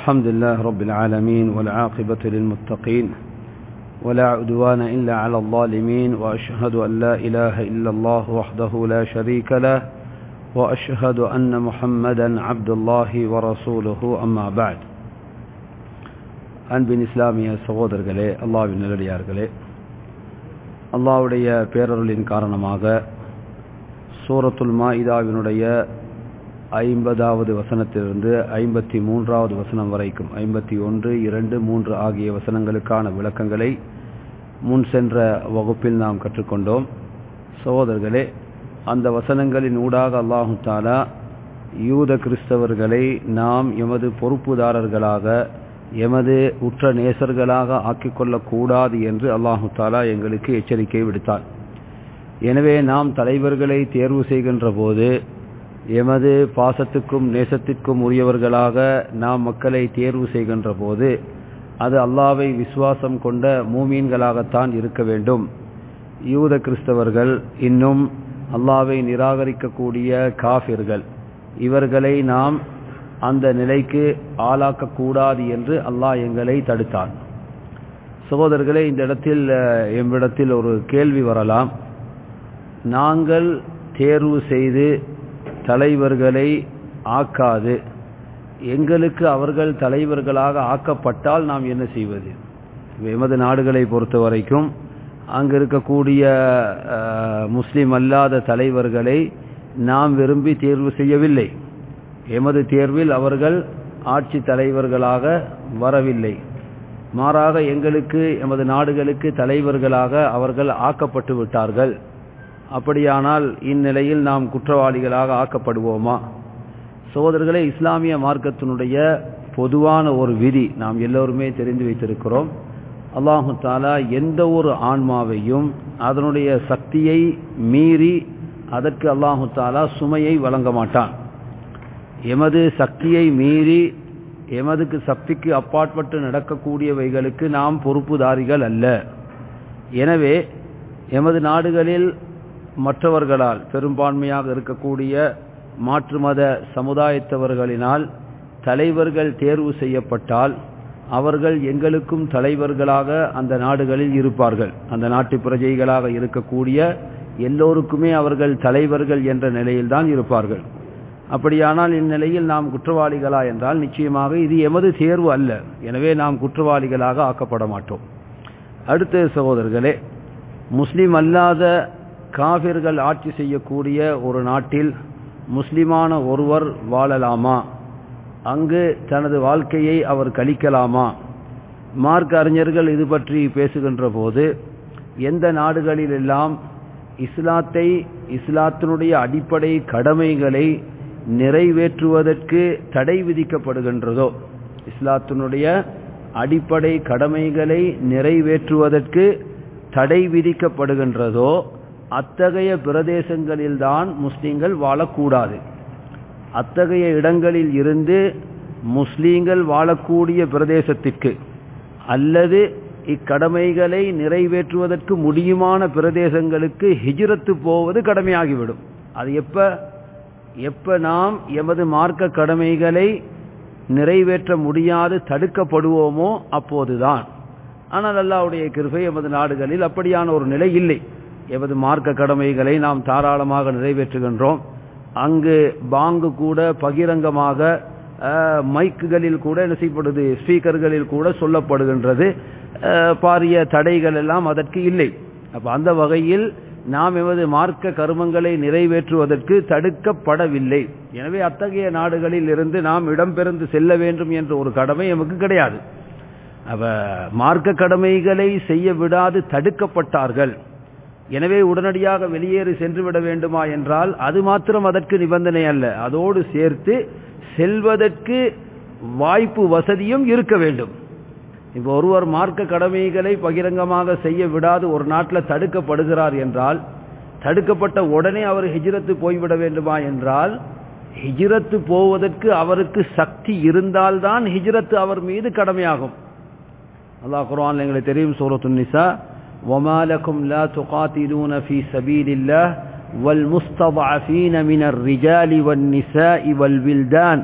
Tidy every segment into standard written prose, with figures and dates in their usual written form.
الحمد لله رب العالمين والعاقبة للمتقين ولا عدوان إلا على الظالمين وأشهد أن لا إله إلا الله وحده لا شريك له وأشهد أن محمدا عبد الله ورسوله أما بعد. அன்பின் இஸ்லாமிய சகோதரர்களே, அல்லாஹ்வின் நல்லடியார்களே, அல்லாஹ்வுடைய பேரருளின் காரணமாக சூரத்துல் மாஇதாவினுடைய 50வது வசனத்திலிருந்து 53வது வசனம் வரைக்கும் 51, 2, 3 ஆகிய வசனங்களுக்கான விளக்கங்களை முன் சென்ற வகுப்பில் நாம் கற்றுக்கொண்டோம். சகோதரர்களே, அந்த வசனங்களின் ஊடாக அல்லாஹு தஆலா யூத கிறிஸ்தவர்களை நாம் எமது பொறுப்புதாரர்களாக, எமது உற்ற நேசர்களாக ஆக்கிக்கொள்ளக்கூடாது என்று அல்லாஹு தஆலா எங்களுக்கு எச்சரிக்கை விடுத்தார். எனவே நாம் தலைவர்களை தேர்வு செய்கின்ற போது எமது பாசத்துக்கும் நேசத்திற்கும் உரியவர்களாக நாம் மக்களை தேர்வு செய்கின்ற போது அது அல்லாஹ்வை விசுவாசம் கொண்ட மூமீன்களாகத்தான் இருக்க வேண்டும். யூத கிறிஸ்தவர்கள், இன்னும் அல்லாஹ்வை நிராகரிக்கக்கூடிய காஃபிர்கள், இவர்களை நாம் அந்த நிலைக்கு ஆளாக்கக்கூடாது என்று அல்லாஹ் எங்களை தடுத்தான். சகோதரர்களே, இந்த இடத்தில் எம்மிடத்தில் ஒரு கேள்வி வரலாம். நாங்கள் தேர்வு செய்து தலைவர்களை ஆக்காது எங்களுக்கு அவர்கள் தலைவர்களாக ஆக்கப்பட்டால் நாம் என்ன செய்வது? எமது நாடுகளை பொறுத்த வரைக்கும் அங்கு இருக்கக்கூடிய முஸ்லிம் அல்லாத தலைவர்களை நாம் விரும்பி தேர்வு செய்யவில்லை. எமது தேர்வில் அவர்கள் ஆட்சி தலைவர்களாக வரவில்லை. மாறாக எங்களுக்கு, எமது நாடுகளுக்கு தலைவர்களாக அவர்கள் ஆக்கப்பட்டு விட்டார்கள். அப்படியானால் இந்நிலையில் நாம் குற்றவாளிகளாக ஆக்கப்படுவோமா? சகோதரர்களே, இஸ்லாமிய மார்க்கத்தினுடைய பொதுவான ஒரு விதி நாம் எல்லோருமே தெரிந்து வைத்திருக்கிறோம். அல்லாஹு தஆலா எந்த ஒரு ஆன்மாவையும் அதனுடைய சக்தியை மீறி அதற்கு அல்லாஹு தஆலா சுமையை வழங்க மாட்டான். எமது சக்தியை மீறி எமது சக்திக்கு அப்பாற்பட்டு நடக்கக்கூடியவைகளுக்கு நாம் பொறுப்புதாரிகள் அல்ல. எனவே எமது நாடுகளில் மற்றவர்களால், பெரும்பான்மையாக இருக்கக்கூடிய மாற்று மத சமுதாயத்தவர்களினால் தலைவர்கள் தேர்வு செய்யப்பட்டால் அவர்கள் எங்களுக்கும் தலைவர்களாக அந்த நாடுகளில் இருப்பார்கள். அந்த நாட்டு பிரஜைகளாக இருக்கக்கூடிய எல்லோருக்குமே அவர்கள் தலைவர்கள் என்ற நிலையில்தான் இருப்பார்கள். அப்படியானால் இந்நிலையில் நாம் குற்றவாளிகளா என்றால் நிச்சயமாக இது எமது தேர்வு அல்ல. எனவே நாம் குற்றவாளிகளாக ஆக்கப்பட மாட்டோம். அடுத்த சகோதரர்களே, முஸ்லிம் அல்லாத காபிர்கள் ஆட்சி செய்யக்கூடிய ஒரு நாட்டில் முஸ்லிமான ஒருவர் வாழலாமா? அங்கு தனது வாழ்க்கையை அவர் கழிக்கலாமா? மார்க்க அறிஞர்கள் இது பற்றி பேசுகின்ற போது எந்த நாடுகளில் எல்லாம் இஸ்லாத்தை, இஸ்லாத்தினுடைய அடிப்படை கடமைகளை நிறைவேற்றுவதற்கு தடை விதிக்கப்படுகின்றதோ, இஸ்லாத்தினுடைய அடிப்படை கடமைகளை நிறைவேற்றுவதற்கு தடை விதிக்கப்படுகின்றதோ அத்தகைய பிரதேசங்களில்தான் முஸ்லீம்கள் வாழக்கூடாது. அத்தகைய இடங்களில் இருந்து முஸ்லீம்கள் வாழக்கூடிய பிரதேசத்திற்கு அல்லது இக்கடமைகளை நிறைவேற்றுவதற்கு முடியுமான பிரதேசங்களுக்கு ஹிஜ்ரத்து போவது கடமையாகிவிடும். அது எப்ப நாம் எமது மார்க்க கடமைகளை நிறைவேற்ற முடியாது தடுக்கப்படுவோமோ அப்போதுதான். ஆனால் அல்லாஹ்வுடைய கிருபை, எமது நாடுகளில் அப்படியான ஒரு நிலை இல்லை. எமது மார்க்க கடமைகளை நாம் தாராளமாக நிறைவேற்றுகின்றோம். அங்கு பாங்கு கூட பகிரங்கமாக மைக்குகளில் கூட என்ன செய்யப்படுது, ஸ்பீக்கர்களில் கூட சொல்லப்படுகின்றது. பாரிய தடைகள் எல்லாம் அதற்கு இல்லை. அப்ப அந்த வகையில் நாம் எமது மார்க்க கர்மங்களை நிறைவேற்றுவதற்கு தடுக்கப்படவில்லை. எனவே அத்தகைய நாடுகளில் இருந்து நாம் இடம்பெயர்ந்து செல்ல வேண்டும் என்ற ஒரு கடமை நமக்கு கிடையாது. அவ மார்க்க கடமைகளை செய்ய விடாது தடுக்கப்பட்டார்கள். எனவே உடனடியாக வெளியேறி சென்று விட வேண்டுமா என்றால் அது மாத்திரம் அதற்கு நிபந்தனை அல்ல. அதோடு சேர்த்து செல்வதற்கு வாய்ப்பு வசதியும் இருக்க வேண்டும். இப்போ ஒருவர் மார்க்க கடமைகளை பகிரங்கமாக செய்ய விடாது ஒரு நாட்டில் தடுக்கப்படுகிறார் என்றால், தடுக்கப்பட்ட உடனே அவர் ஹிஜ்ரத்து போய்விட வேண்டுமா என்றால், ஹிஜ்ரத்து போவதற்கு அவருக்கு சக்தி இருந்தால்தான் ஹிஜ்ரத்து அவர் மீது கடமையாகும். அல்லாஹ் குர்ஆன்ல எங்களுக்கு தெரியும், சூரத்துன் நிசா, وَمَا لَكُمْ لَا تُقَاتِلُونَ فِي سَبِيلِ اللَّهِ وَالْمُسْتَضْعَفِينَ مِنَ الرِّجَالِ وَالنِّسَاءِ وَالْوِلْدَانِ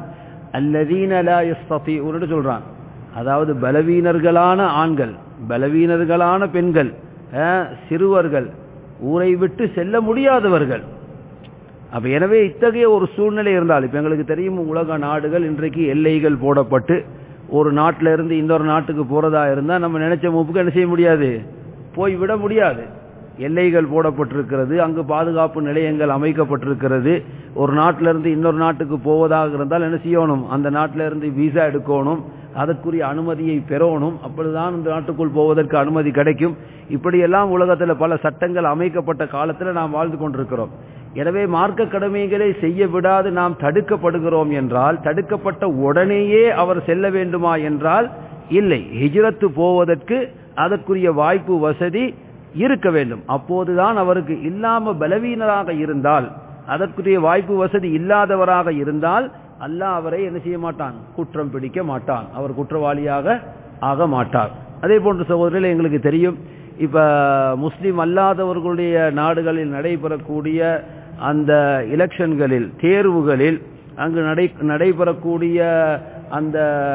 அல்லதீன லா யஸ்ததீஊன சொல்றான். அதாவது பலவீனர்களான ஆண்கள், பலவீனர்களான பெண்கள், சிறுவர்கள், ஊரை விட்டு செல்ல முடியாதவர்கள். அப்ப எனவே இத்தகைய ஒரு சூழ்நிலை இருந்தால், இப்ப எங்களுக்கு தெரியும் உலக நாடுகள் இன்றைக்கு எல்லைகள் போடப்பட்டு ஒரு நாட்டில இருந்து இன்னொரு நாட்டுக்கு போறதா இருந்தா நம்ம நினைச்ச மூப்புக்கு என்ன செய்ய முடியாது, போய்விட முடியாது. எல்லைகள் போடப்பட்டிருக்கிறது, அங்கு பாதுகாப்பு நிலையங்கள் அமைக்கப்பட்டிருக்கிறது. ஒரு நாட்டில இருந்து இன்னொரு நாட்டுக்கு போவதாக இருந்தால் என்ன செய்யணும், அந்த நாட்டில இருந்து விசா எடுக்கணும், அதற்குரிய அனுமதியை பெறணும், அப்பொழுதுதான் இந்த நாட்டுக்குள் போவதற்கு அனுமதி கிடைக்கும். இப்படியெல்லாம் உலகத்தில் பல சட்டங்கள் அமைக்கப்பட்ட காலத்தில் நாம் வாழ்ந்து கொண்டிருக்கிறோம். எனவே மார்க்க கடமைகளை செய்ய விடாது நாம் தடுக்கப்படுகிறோம் என்றால், தடுக்கப்பட்ட உடனேயே அவர் செல்ல வேண்டுமா என்றால் இல்லை. ஹிஜ்ரத்து போவதற்கு அதற்குரிய வாய்ப்பு வசதி இருக்க வேண்டும். அப்போதுதான் அவருக்கு இல்லாம பலவீனராக இருந்தால், அதற்குரிய வாய்ப்பு வசதி இல்லாதவராக இருந்தால் அல்லாஹ் அவரை என்ன செய்ய மாட்டான், குற்றம் பிடிக்க மாட்டான், அவர் குற்றவாளியாக ஆக மாட்டார். அதே போன்ற சகோதரர்கள் எங்களுக்கு தெரியும், இப்ப முஸ்லிம் அல்லாதவர்களுடைய நாடுகளில் நடைபெறக்கூடிய அந்த எலெக்ஷன்களில், தேர்வுகளில் அங்கு நடைபெறக்கூடிய அந்த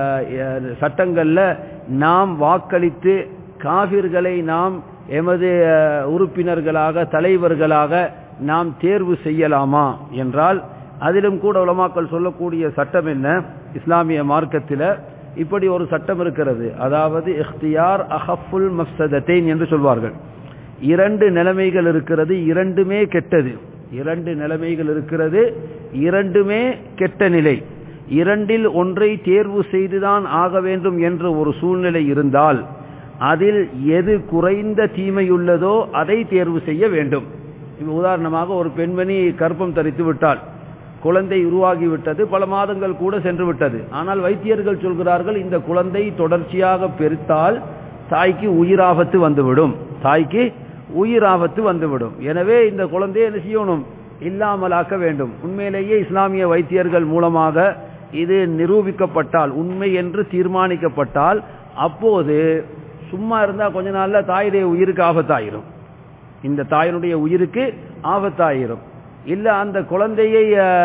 சட்டங்கள்ல நாம் வாக்களித்து காபிர்களை நாம் எமது உறுப்பினர்களாக, தலைவர்களாக நாம் தேர்வு செய்யலாமா என்றால், அதிலும் கூட உலமாக்கள் சொல்லக்கூடிய சட்டம் என்ன, இஸ்லாமிய மார்க்கத்தில் இப்படி ஒரு சட்டம் இருக்கிறது. அதாவது இக்தியார் அஹஃபுல் மஃப்ஸதத்தைன் என்று சொல்வார்கள். இரண்டு நிலைமைகள் இருக்கிறது, இரண்டுமே கெட்டது. இரண்டு நிலைமைகள் இருக்கிறது, இரண்டுமே கெட்ட நிலை. இரண்டில் ஒன்றை தேர்வு செய்துதான் ஆக வேண்டும் என்ற ஒரு சூழ்நிலை இருந்தால், அதில் எது குறைந்த தீமையுள்ளதோ அதை தேர்வு செய்ய வேண்டும். உதாரணமாக ஒரு பெண்மணி கர்ப்பம் தரித்து விட்டால், குழந்தை உருவாகிவிட்டது, பல மாதங்கள் கூட சென்று விட்டது. ஆனால் வைத்தியர்கள் சொல்கிறார்கள் இந்த குழந்தை தொடர்ச்சியாக பெருத்தால் தாய்க்கு உயிராபத்து வந்துவிடும், தாய்க்கு உயிராபத்து வந்துவிடும். எனவே இந்த குழந்தையை என்ன செய்யணும், இல்லாமலாக்க வேண்டும். உண்மையிலேயே இஸ்லாமிய வைத்தியர்கள் மூலமாக இது நிரூபிக்கப்பட்டால், உண்மை என்று தீர்மானிக்கப்பட்டால், அப்போது சும்மா இருந்தா கொஞ்ச நாள்ல தாயுடைய உயிருக்கு ஆபத்தாயிரும், இந்த தாயினுடைய உயிருக்கு ஆபத்தாயிரும். இல்ல அந்த குழந்தையை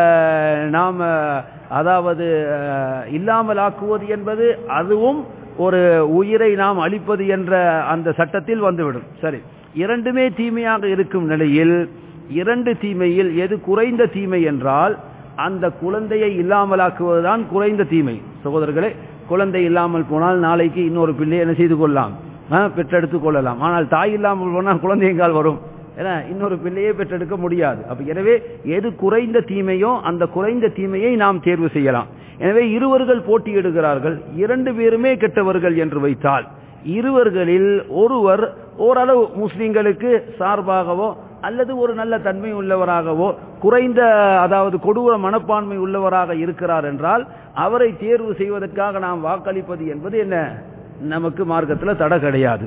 நாம் அதாவது இல்லாமல் ஆக்குவது என்பது அதுவும் ஒரு உயிரை நாம் அளிப்பது என்ற அந்த சட்டத்தில் வந்துவிடும். சரி, இரண்டுமே தீமையாக இருக்கும் நிலையில், இரண்டு தீமையில் எது குறைந்த தீமை என்றால் அந்த குழந்தையை இல்லாமலாக்குவதுதான் குறைந்த தீமை. சகோதரர்களே, குழந்தை இல்லாமல் போனால் நாளைக்கு இன்னொரு பிள்ளை என்ன செய்து கொள்ளலாம், பெற்றெடுத்துக் கொள்ளலாம். ஆனால் தாய் இல்லாமல் போனால் குழந்தை எங்கால் வரும், ஏன்னா இன்னொரு பிள்ளையை பெற்றெடுக்க முடியாது. அப்ப எனவே எது குறைந்த தீமையோ அந்த குறைந்த தீமையை நாம் தேர்வு செய்யலாம். எனவே இருவர்கள் போட்டியிடுகிறார்கள், இரண்டு பேருமே கெட்டவர்கள் என்று வைத்தால், இருவர்களில் ஒருவர் ஓரளவு முஸ்லிம்களுக்கு சார்பாகவோ அல்லது ஒரு நல்ல தன்மை உள்ளவராகவோ குறைந்த அதாவது கொடூர மனப்பான்மை உள்ளவராக இருக்கிறார் என்றால் அவரை தேர்வு செய்வதற்காக நாம் வாக்களிப்பது என்பது என்ன, நமக்கு மார்க்கத்தில் தடை கிடையாது.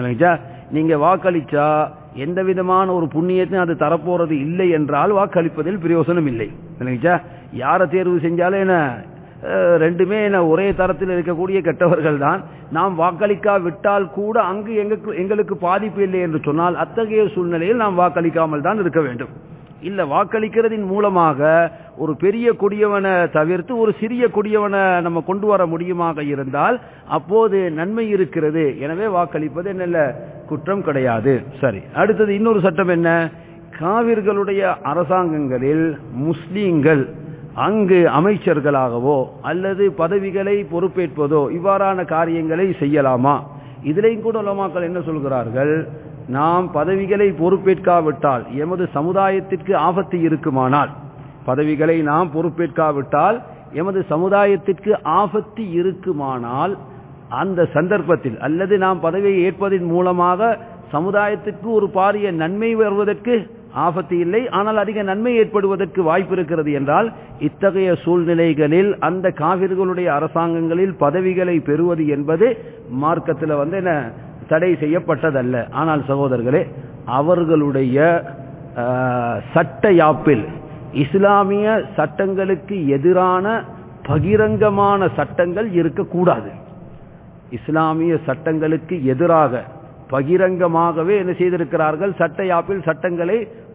நீங்க வாக்களிச்சா எந்த விதமான ஒரு புண்ணியத்தையும் அது தரப்போறது இல்லை என்றால் வாக்களிப்பதில் பிரயோசனம் இல்லை. யாரை தேர்வு செஞ்சாலும் என்ன, ரெண்டுமே என்ன ஒரே தரத்தில் இருக்கக்கூடிய கெட்டவர்கள் தான். நாம் வாக்களிக்காவிட்டால் கூட அங்கு எங்களுக்கு பாதிப்பு இல்லை என்று சொன்னால் அத்தகைய சூழ்நிலையில் நாம் வாக்களிக்காமல் தான் இருக்க வேண்டும். இல்ல வாக்களிக்கிறதின் மூலமாக ஒரு பெரிய கொடியவனை தவிர்த்து ஒரு சிறிய கொடியவனை நம்ம கொண்டு வர முடியுமாக இருந்தால் அப்போது நன்மை இருக்கிறது. எனவே வாக்களிப்பது என்ன, குற்றம் கிடையாது. சரி, அடுத்தது இன்னொரு சட்டம் என்ன, காவிர்களுடைய அரசாங்கங்களில் முஸ்லீம்கள் அங்கு அமைச்சர்களாகவோ அல்லது பதவிகளை பொறுப்பேற்பதோ இவ்வாறான காரியங்களை செய்யலாமா? இதிலையும் கூட உலமாக்கள் என்ன சொல்கிறார்கள், நாம் பதவிகளை பொறுப்பேற்காவிட்டால் எமது சமுதாயத்திற்கு ஆபத்து இருக்குமானால், பதவிகளை நாம் பொறுப்பேற்காவிட்டால் எமது சமுதாயத்திற்கு ஆபத்து இருக்குமானால் அந்த சந்தர்ப்பத்தில் அல்லது நாம் பதவியை ஏற்பதன் மூலமாக சமுதாயத்திற்கு ஒரு பாரிய நன்மை வருவதற்கு ஆபத்து இல்லை, ஆனால் அதிக நன்மை ஏற்படுவதற்கு வாய்ப்பு இருக்கிறது என்றால் இத்தகைய சூழ்நிலைகளில் அந்த காவிர்களுடைய அரசாங்கங்களில் பதவிகளை பெறுவது என்பது மார்க்கத்தில் என்ன தடை செய்யப்பட்டதல்ல. ஆனால் சகோதரர்களே, அவர்களுடைய சட்ட யாப்பில் இஸ்லாமிய சட்டங்களுக்கு எதிரான பகிரங்கமான சட்டங்கள் இருக்கக்கூடாது. இஸ்லாமிய சட்டங்களுக்கு எதிராக பகிரங்கமாகவே என்ன செய்திருக்கிறார்கள், சட்ட யாப்பில் சட்டங்களை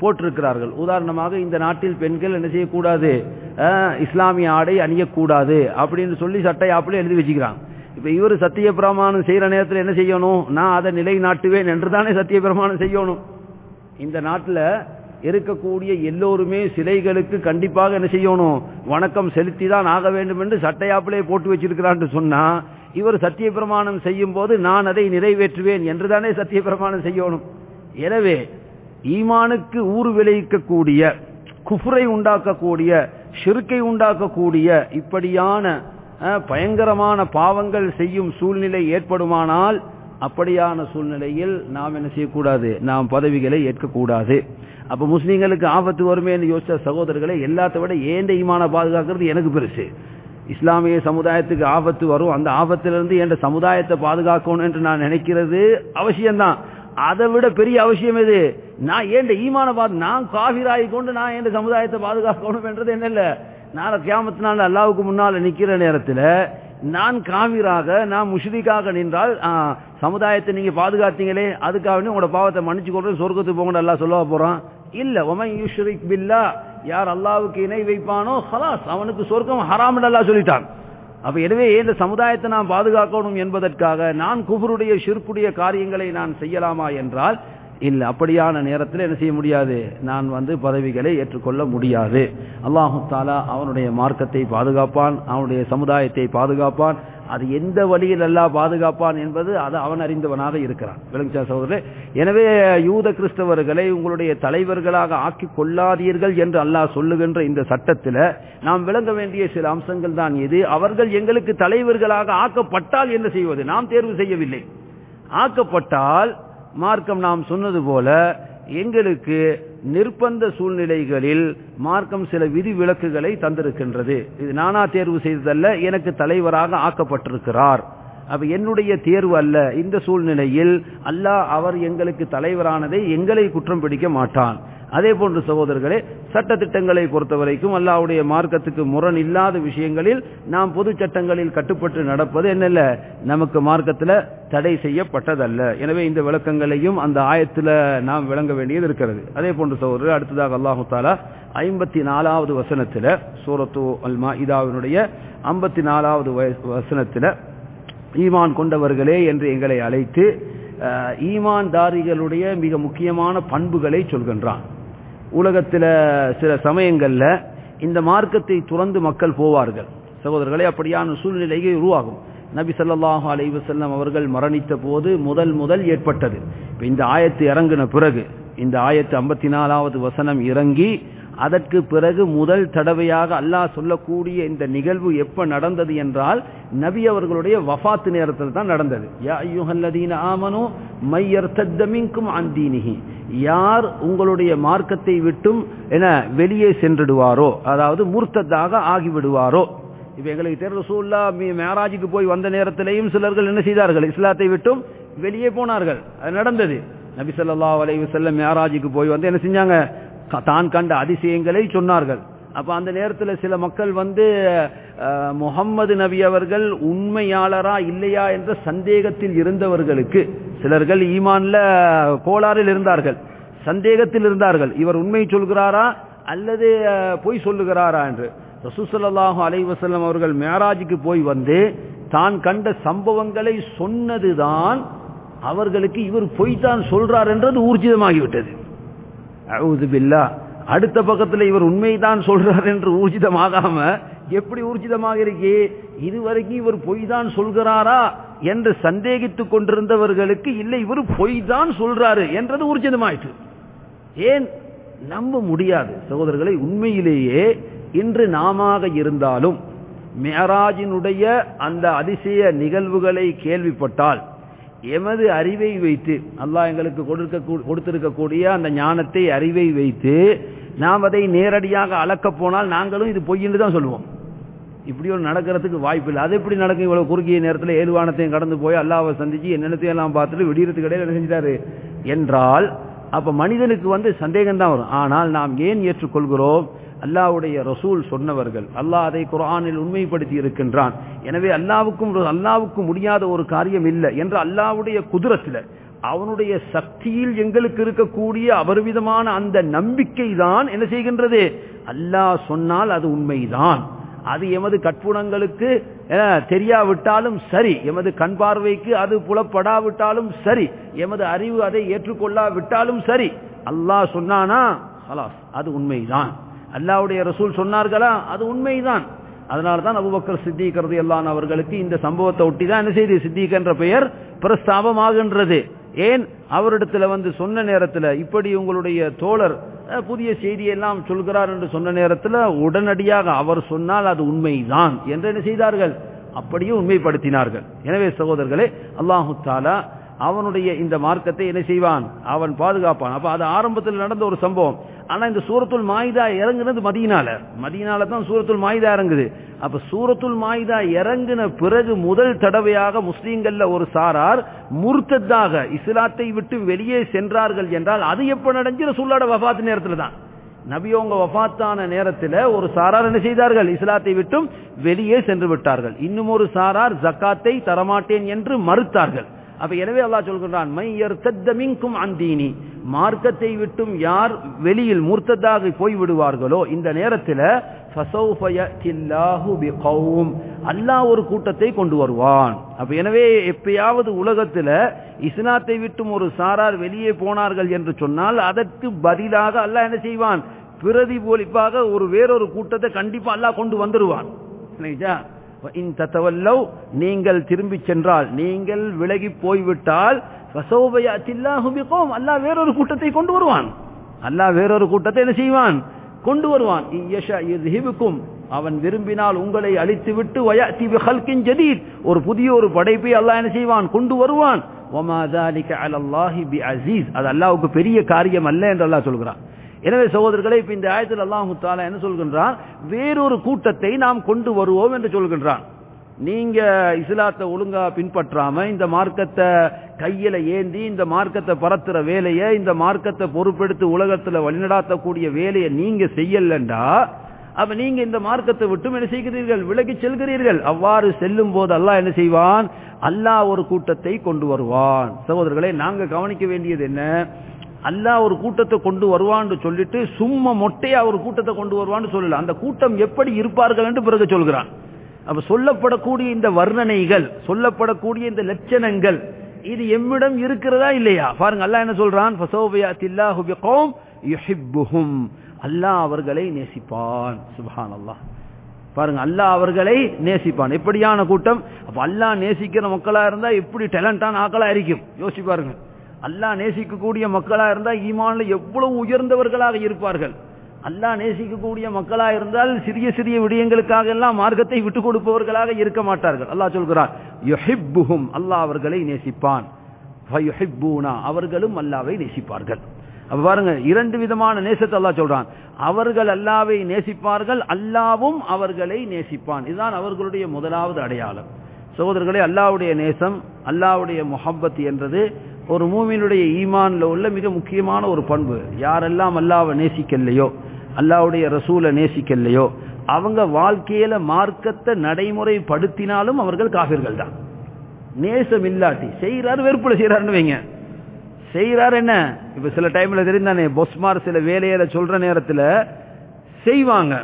போட்டிருக்கிறார்கள். உதாரணமாக இந்த நாட்டில் பெண்கள் என்ன செய்யக்கூடாது, இஸ்லாமிய ஆடை அணியக்கூடாது அப்படின்னு சொல்லி சட்டையாப்பிலே எழுதி வச்சுக்கிறாங்க. இப்ப இவர் சத்திய பிரமாணம் செய்யற நேரத்தில் என்ன செய்யணும், நான் அதை நிலைநாட்டுவேன் என்று தானே சத்திய பிரமாணம் செய்யணும். இந்த நாட்டில் இருக்கக்கூடிய எல்லோருமே சிலைகளுக்கு கண்டிப்பாக என்ன செய்யணும், வணக்கம் செலுத்தி தான் ஆக வேண்டும் என்று சட்டையாப்பிலே போட்டு வச்சிருக்கிறான்னு சொன்னா, இவர் சத்திய பிரமாணம் செய்யும் போது நான் அதை நிறைவேற்றுவேன் என்றுதானே சத்திய பிரமாணம் செய்யணும். எனவே ஈமானுக்கு ஊறு விளைவிக்கக்கூடிய, குஃப்ரை உண்டாக்கக்கூடிய, ஷிர்கை உண்டாக்கக்கூடிய இப்படியான பயங்கரமான பாவங்கள் செய்யும் சூழ்நிலை ஏற்படுமானால் அப்படியான சூழ்நிலையில் நாம் என்ன செய்யக்கூடாது, நாம் பதவிகளை ஏற்கக்கூடாது. அப்ப முஸ்லீம்களுக்கு ஆபத்து வருமே என்று யோசிச்ச சகோதரர்களை, எல்லாத்தை விட ஏண்ட ஈமான பாதுகாக்கிறது எனக்கு பெருசு. இஸ்லாமிய சமுதாயத்துக்கு ஆபத்து வரும், அந்த ஆபத்திலிருந்து என்ற சமுதாயத்தை பாதுகாக்கணும் என்று நான் நினைக்கிறது அவசியம்தான். அதை விட பெரிய அவசியம் எது, நான் ஏண்ட ஈமான நான் காஃபிராகி கொண்டு நான் என் சமுதாயத்தை பாதுகாக்கணும் என்றது என்ன இல்ல. நான் கியாமத்து நாள் அல்லாஹ்வுக்கு முன்னால் நிக்கிற நேரத்தில் நான் காஃபிராக, நான் முஷ்ரிக்காக நின்றால் சமுதாயத்தை நீங்க பாதுகாத்தீங்களே, அதுக்காக உங்களோட பாவத்தை மன்னிச்சு கொண்டு சொர்க்கத்துக்கு போங்க அல்லாஹ் சொல்ல போறான். இல்ல, வமன் யுஷ்ரிக் பில்லாஹ், யார் அல்லாஹ்வுக்கு இணை வைப்பானோ ஹலாஸ் அவனுக்கு சொர்க்கம் ஹராம் என்று அல்லாஹ் சொல்லிட்டான். அப்ப எனவே இந்த சமுதாயத்தை நான் பாதுகாக்கணும் என்பதற்காக நான் குஃபருடைய ஷிர்க்குடைய காரியங்களை நான் செய்யலாமா என்றால் இல்ல. அப்படியான நேரத்தில் என்ன செய்ய முடியாது, நான் பதவிகளை ஏற்றுக்கொள்ள முடியாது. அல்லாஹு தஆலா அவனுடைய மார்க்கத்தை பாதுகாப்பான், அவனுடைய சமுதாயத்தை பாதுகாப்பான். அது எந்த வழியில் அல்லாஹ் பாதுகாப்பான் என்பது அது அவன் அறிந்தவனாக இருக்கிறான். விளங்குச்சா சகோதரரே? எனவே யூத கிறிஸ்தவர்களை உங்களுடைய தலைவர்களாக ஆக்கிக் கொள்ளாதீர்கள் என்று அல்லாஹ் சொல்லுகின்ற இந்த சட்டத்தில் நாம் விளங்க வேண்டிய சில அம்சங்கள் தான் இது. அவர்கள் எங்களுக்கு தலைவர்களாக ஆக்கப்பட்டால் என்ன செய்வது, நாம் தேர்வு செய்யவில்லை. ஆக்கப்பட்டால் மார்க்கம் நாம் சொன்னது போல எங்களுக்கு நிர்பந்த சூழ்நிலைகளில் மார்க்கம் சில விதி விலக்குகளை தந்திருக்கின்றது. இது நானா தேர்வு செய்ததல்ல, எனக்கு தலைவராக ஆக்கப்பட்டிருக்கிறார். அப்ப என்னுடைய தேர்வு அல்ல. இந்த சூழ்நிலையில் அல்லாஹ் அவர் எங்களுக்கு தலைவரானதை எங்களை குற்றம் பிடிக்க மாட்டான். அதே போன்று சகோதரர்களே, சட்ட திட்டங்களை பொறுத்தவரைக்கும் அல்லாஹ்வுடைய மார்க்கத்துக்கு முரண் இல்லாத விஷயங்களில் நாம் பொது சட்டங்களில் கட்டுப்பட்டு நடப்பது என்னல்ல, நமக்கு மார்க்கத்தில் தடை செய்யப்பட்டதல்ல. எனவே இந்த விளக்கங்களையும் அந்த ஆயத்தில் நாம் விளங்க வேண்டியது இருக்கிறது. அதே போன்று சகோதரர், அடுத்ததாக அல்லாஹு தஆலா 54வது வசனத்தில், சூரத்து அல் மாஇதாவினுடைய 54வது வசனத்தில் ஈமான் கொண்டவர்களே என்று எங்களை அழைத்து ஈமான்தாரிகளுடைய மிக முக்கியமான பண்புகளை சொல்கின்றான். உலகத்தில் சில சமயங்கள்ல இந்த மார்க்கத்தை துறந்து மக்கள் போவார்கள் சகோதரர்களே. அப்படியான சூழ்நிலையை உருவாகும். நபி ஸல்லல்லாஹு அலைஹி வஸல்லம் அவர்கள் மரணித்த போது முதல் ஏற்பட்டது. இந்த ஆயத்து இறங்கின பிறகு, இந்த ஆயத்து 54வது வசனம் இறங்கி அதற்கு பிறகு முதல் தடவையாக அல்லாஹ் சொல்லக்கூடிய இந்த நிகழ்வு எப்ப நடந்தது என்றால் நபி அவர்களுடைய வஃபாத் நேரத்தில் தான் நடந்தது. யா அய்யுஹல்லதீன ஆமனூ மையர்தத்த மின்கும் அன் தீனிஹி, யார் உங்களுடைய மார்க்கத்தை விட்டும் வெளியே சென்றுடுவாரோ, அதாவது முர்த்ததாக ஆகிவிடுவாரோ. இப்ப எங்களுக்கு தெரியும், ரசூலுல்லாஹ் மேராஜுக்கு போய் வந்த நேரத்திலேயும் சிலர்கள் என்ன செய்தார்கள், இஸ்லாத்தை விட்டும் வெளியே போனார்கள். அது நடந்தது. நபி ஸல்லல்லாஹு அலைஹி வஸல்லம் மேராஜுக்கு போய் என்ன செஞ்சாங்க, தான் கண்ட அதிசயங்களை சொன்னார்கள். அப்ப அந்த நேரத்தில் சில மக்கள் முஹம்மது நபி அவர்கள் உண்மையாளரா இல்லையா என்ற சந்தேகத்தில் இருந்தவர்களுக்கு, சிலர்கள் ஈமான்ல கோளாறில் இருந்தார்கள், சந்தேகத்தில் இருந்தார்கள், இவர் உண்மை சொல்கிறாரா அல்லது பொய் சொல்லுகிறாரா என்று. ரசூல் ஸல்லல்லாஹு அலைஹி வஸல்லம் அவர்கள் மேராஜுக்கு போய் தான் கண்ட சம்பவங்களை சொன்னதுதான் அவர்களுக்கு இவர் பொய் தான் சொல்றார் என்றது ஊர்ஜிதமாகிவிட்டது. அஊது பில்லாஹ். அடுத்த பக்கத்தில் இவர் உண்மைதான் சொல்றார் என்று ஊர்ஜிதமாகாம எப்படி ஊர்ஜிதமாக இருக்கே, இதுவரைக்கும் இவர் பொய் தான் சொல்கிறாரா என்று சந்தேகித்துக் கொண்டிருந்தவர்களுக்கு இல்லை, இவர் பொய் தான் சொல்றாரு என்றது ஊர்ஜிதமாயிற்று. ஏன் நம்ப முடியாது சகோதரர்களை? உண்மையிலேயே இன்று நாம இருந்தாலும் மேராஜினுடைய அந்த அதிசய நிகழ்வுகளை கேள்விப்பட்டால் எமது அறிவை வைத்து, அல்லாஹ் எங்களுக்கு கொடுத்திருக்கக்கூடிய அந்த ஞானத்தை, அறிவை வைத்து நாம் அதை நேரடியாக அளக்க போனால் நாங்களும் இது பொய்ன்னு தான் சொல்லுவோம். இப்படி ஒரு நடக்கிறதுக்கு வாய்ப்பு இல்லை. அது எப்படி நடக்கும்? இவ்வளவு குறுகிய நேரத்தில் ஏழுவானத்தையும் கடந்து போய் அல்லாஹ்வை சந்திச்சு என்னென்னத்தையும் எல்லாம் பார்த்துட்டு விடியறதுக்கு இடையில என்ன செஞ்சாரு என்றால், அப்ப மனிதனுக்கு சந்தேகம் தான் வரும். ஆனால் நாம் ஏன் ஏற்றுக்கொள்கிறோம்? அல்லாஹ்வுடைய ரசூல் சொன்னவர்கள், அல்லாஹ் அதை குர்ஆனில் உண்மைப்படுத்தி இருக்கின்றான். எனவே அல்லாஹ்வுக்கு முடியாத ஒரு காரியம் இல்லை என்று அல்லாஹ்வுடைய குதுரத்தில், அவனுடைய சக்தியில் எங்களுக்கு இருக்கக்கூடிய அபரிவிதமான அந்த நம்பிக்கை தான் என்ன செய்கின்றது, அல்லாஹ் சொன்னால் அது உண்மைதான். அது எமது கற்புணங்களுக்கு தெரியாவிட்டாலும் சரி, எமது கண் பார்வைக்கு அது புலப்படாவிட்டாலும் சரி, எமது அறிவு அதை ஏற்றுக்கொள்ளாவிட்டாலும் சரி, அல்லாஹ் சொன்னானா ஹலாஸ் அது உண்மைதான். அல்லாஹ்வுடைய ரசூல் சொன்னார்களா அது உண்மைதான். அதனால்தான் அபூபக்கர் சித்திக் ரலியல்லாஹு அன்ஹு அவர்களுக்கு இந்த சம்பவத்தை ஒட்டி தான் என்ன செய்து சித்திக் என்ற பெயர் பிரஸ்தாபமாகின்றது. ஏன் அவரிடத்துல வந்து சொன்ன நேரத்தில் இப்படி உங்களுடைய தோழர் புதிய செய்தியெல்லாம் சொல்கிறார் என்று சொன்ன நேரத்தில் உடனடியாக அவர் சொன்னால் அது உண்மைதான் என்று என்ன செய்தார்கள், அப்படியே உண்மைப்படுத்தினார்கள். எனவே சகோதரர்களே, அல்லாஹு தஆலா அவனுடைய இந்த மார்க்கத்தை என்ன செய்வான், அவன் பாதுகாப்பான். அப்ப அது ஆரம்பத்தில் நடந்த ஒரு சம்பவம். ஆனா இந்த சூரத்துல் மாயிதா இறங்குனது மதீனால தான் சூரத்துல் மாயிதா இறங்குது. அப்ப சூரத்துல் மாயிதா இறங்கின பிறகு முதல் தடவையாக முஸ்லீம்கள்ல ஒரு சாரார் முர்த்ததாக இஸ்லாத்தை விட்டு வெளியே சென்றார்கள் என்றால் அது எப்ப நடந்து ரசூலுல்லாஹ் வஃபாத் நேரத்துல தான். நபியோங்க வஃபாத்தான நேரத்தில் ஒரு சாரார் என்ன செய்தார்கள், இஸ்லாத்தை விட்டும் வெளியே சென்று விட்டார்கள். இன்னும் ஒரு சாரார் ஜக்காத்தை தரமாட்டேன் என்று மறுத்தார்கள். அப்ப எனவே அல்லாஹ் சொல்கிறான், மை யர்தத்த மின்கும் அன் தீனி, மார்க்கத்தை விட்டும் யார் வெளியில் முர்த்ததாக போய் விடுவார்களோ இந்த நேரத்தில் ஃபஸௌஃப யஅத்தில்லாஹு பிகௌம், அல்லாஹ் ஒரு கூட்டத்தை கொண்டு வருவான். அப்ப எனவே எப்பயாவது உலகத்தில் இஸ்லாத்தை விட்டும் ஒரு சாரார் வெளியே போனார்கள் என்று சொன்னால் அதற்கு பதிலாக அல்லாஹ் என்ன செய்வான், பிரதிபலிப்பாக ஒரு வேறொரு கூட்டத்தை கண்டிப்பா அல்லாஹ் கொண்டு வந்துருவான். நீங்கள் திரும்பி சென்றால், நீங்கள் விலகி போய்விட்டால் அல்லாஹ் வேறொரு கூட்டத்தை கொண்டு வருவான். அல்லாஹ் வேறொரு கூட்டத்தை என்ன செய்வான், கொண்டு வருவான். அவன் விரும்பினால் உங்களை அழித்துவிட்டு வயஅதி பிஹல்கின் ஜதீத், ஒரு புதிய ஒரு படைப்பை அல்லாஹ் என்ன செய்வான், கொண்டு வருவான். வமா ذلك على الله بعزيز, அது அல்லாஹ்வுக்கு பெரிய காரியம் அல்ல என்று அல்லாஹ் சொல்கிறான். எனவே சகோதரர்களே, இப்ப இந்த ஆயத்தில் அல்லாஹ் தஆலா என்ன சொல்கின்றான், வேறொரு கூட்டத்தை நாம் கொண்டு வருவோம் என்று சொல்கின்றான். நீங்க இஸ்லாத்தை ஒழுங்கா பின்பற்றாம இந்த மார்க்கத்தை கையில ஏந்தி இந்த மார்க்கத்தை பரத்துற வேலையை, இந்த மார்க்கத்தை பொறுப்பெடுத்து உலகத்துல வழிநடாத்தக்கூடிய வேலையை நீங்க செய்யலண்டா, அப்ப நீங்க இந்த மார்க்கத்தை விட்டும் என்ன செய்கிறீர்கள், விலகி செல்கிறீர்கள். அவ்வாறு செல்லும் போது அல்லாஹ் என்ன செய்வான், அல்லாஹ் ஒரு கூட்டத்தை கொண்டு வருவான். சகோதரர்களே, நாங்க கவனிக்க வேண்டியது என்ன, அல்லாஹ் ஒரு கூட்டத்தை கொண்டு வருவான்னு சொல்லிட்டு சும்மா மொட்டையா ஒரு கூட்டத்தை கொண்டு வருவான்னு சொல்லல, அந்த கூட்டம் எப்படி இருப்பார்கள் என்று பிறகு சொல்கிறான். அப்ப சொல்லப்படக்கூடிய இந்த வர்ணனைகள், சொல்லப்படக்கூடிய இந்த லட்சணங்கள், இது எம்மிடம் இருக்கிறதா இல்லையா பாருங்க. அல்லாஹ் என்ன சொல்றான், ஃபஸௌஃப யஅத்தில்லாஹு பிகௌம் யுஹிப்புஹும், அல்லாஹ் அவர்களை நேசிப்பான். சுப்ஹானல்லாஹ், பாருங்க, அல்லாஹ் அவர்களை நேசிப்பான். எப்படியான கூட்டம், அப்ப அல்லாஹ் நேசிக்கிற மக்களா இருந்தா எப்படி டேலண்டான ஆக்களா இருக்கும் யோசிச்சு பாருங்க. அல்லாஹ் நேசிக்கக்கூடிய மக்களா இருந்தால் ஈமான்ல எவ்வளவு உயர்ந்தவர்களாக இருப்பார்கள். அல்லாஹ் நேசிக்கக்கூடிய மக்களா இருந்தால் சிறிய சிறிய விடயங்களுக்காக எல்லாம் மார்க்கத்தை விட்டுக் கொடுப்பவர்களாக இருக்க மாட்டார்கள். அல்லாஹ் சொல்கிறான், யுஹிப்புஹும், அல்லாஹ் அவர்களை நேசிப்பான். ஃபயுஹிப்பூனா, அவர்களும் அல்லாஹ்வை நேசிப்பார்கள். அப்ப பாருங்க, இரண்டு விதமான நேசத்தை அல்லாஹ் சொல்றான். அவர்கள் அல்லாஹ்வை நேசிப்பார்கள், அல்லாஹ்வும் அவர்களை நேசிப்பான். இதுதான் அவர்களுடைய முதலாவது அடையாளம். சகோதரர்களே, அல்லாஹ்வுடைய நேசம், அல்லாஹ்வுடைய முஹப்பத் என்றது ஒரு மூமினுடைய ஈமான்ல உள்ள மிக முக்கியமான ஒரு பண்பு. யாரெல்லாம் அல்லாஹ்வை நேசிக்கலையோ, அல்லாஹ்வுடைய ரசூலை நேசிக்கலையோ, அவங்க வாழ்க்கையில மார்க்கத்தை நடைமுறைப்படுத்தினாலும் அவர்கள் காஃபிர்கள் தான். நேசம் இல்லாட்டி செய்யறாரு, வெறுப்புல செய்யறாருன்னு வைங்க, செய்யறாரு என்ன, இப்ப சில டைம்ல தெரிந்தானே பொஸ்மார் சில வேலையில சொல்ற நேரத்துல செய்வாங்க,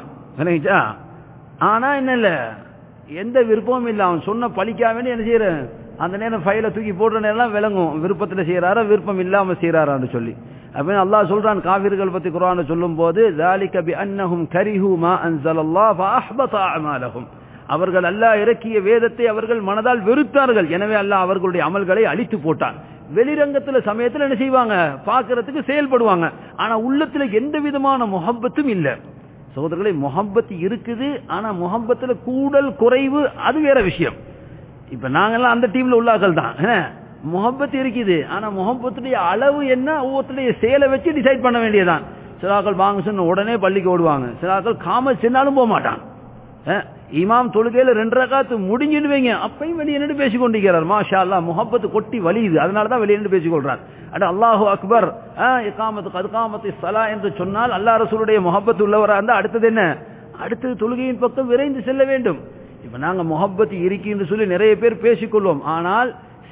ஆனா என்ன இல்ல, எந்த விருப்பமும் இல்லை, அவன் சொன்ன பழிக்காம என்ன செய்யற, அந்த நேரம் ஃபைல தூக்கி போடுற நேரம் விளங்கும் விருப்பத்தில் செய்யறாரா விருப்பம் இல்லாம செய்யறாரான்னு சொல்லி. அப்படின்னு அல்லாஹ் சொல்றான் காஃபிர்கள் பத்தி குர்ஆன்ல சொல்லும் போது, ذَلِكَ بِأَنَّهُمْ كَرِهُوا مَا أَنزَلَ اللَّهُ فَأَحْبَطَ أَعْمَالَهُمْ, அவர்கள் அல்லாஹ் இறக்கிய வேதத்தை அவர்கள் மனதால் வெறுத்தார்கள், எனவே அல்லாஹ் அவர்களுடைய அமல்களை அழித்து போட்டான். வெளிரங்கத்துல சமயத்துல என்ன செய்வாங்க, பார்க்கறதுக்கு செயல்படுவாங்க, ஆனா உள்ளத்துல எந்த விதமான முஹப்பத்தும் இல்ல. சகோதரர்களே, முஹப்பத் இருக்குது, ஆனா முஹப்பத்துல கூடல் குறைவு அது வேற விஷயம். இப்ப நாங்கெல்லாம் அந்த டீம்ல உள்ளாக்கள் தான். முஹப்பத் இருக்குது, ஆனா முஹப்பத்துடைய அளவு என்ன, ஒவ்வொருத்தருடைய செயலை வச்சு டிசைட் பண்ண வேண்டியதான். சிலாக்கள் வாங்க சொன்ன உடனே பள்ளிக்கு ஓடுவாங்க, சிலாக்கள் காம சென்னாலும் போக மாட்டான். இமாம் தொழுகையில 2 ரகாத்து முடிஞ்சுன்னு வைங்க, அப்பயும் வெளியே நின்று பேசிக் கொண்டிருக்கிறார். மாஷா அல்லாஹ், முஹப்பத்து கொட்டி வலியுது, அதனாலதான் வெளியே நின்று பேசிக் கொள்றார். அட அல்லாஹு அக்பர், இகாமத்து கத்காமத்து ஸலா என்று சொன்னால் அல்லாஹ் ரசூலுடைய முஹப்பத் உள்ளவரா இருந்தா அடுத்தது என்ன, அடுத்தது தொழுகையின் பக்கம் விரைந்து செல்ல வேண்டும். இப்ப நாங்க முஹப்பத் இருக்குன்னு சொல்லி நிறைய பேர் பேசிக்கொள்வோம், ஆனால்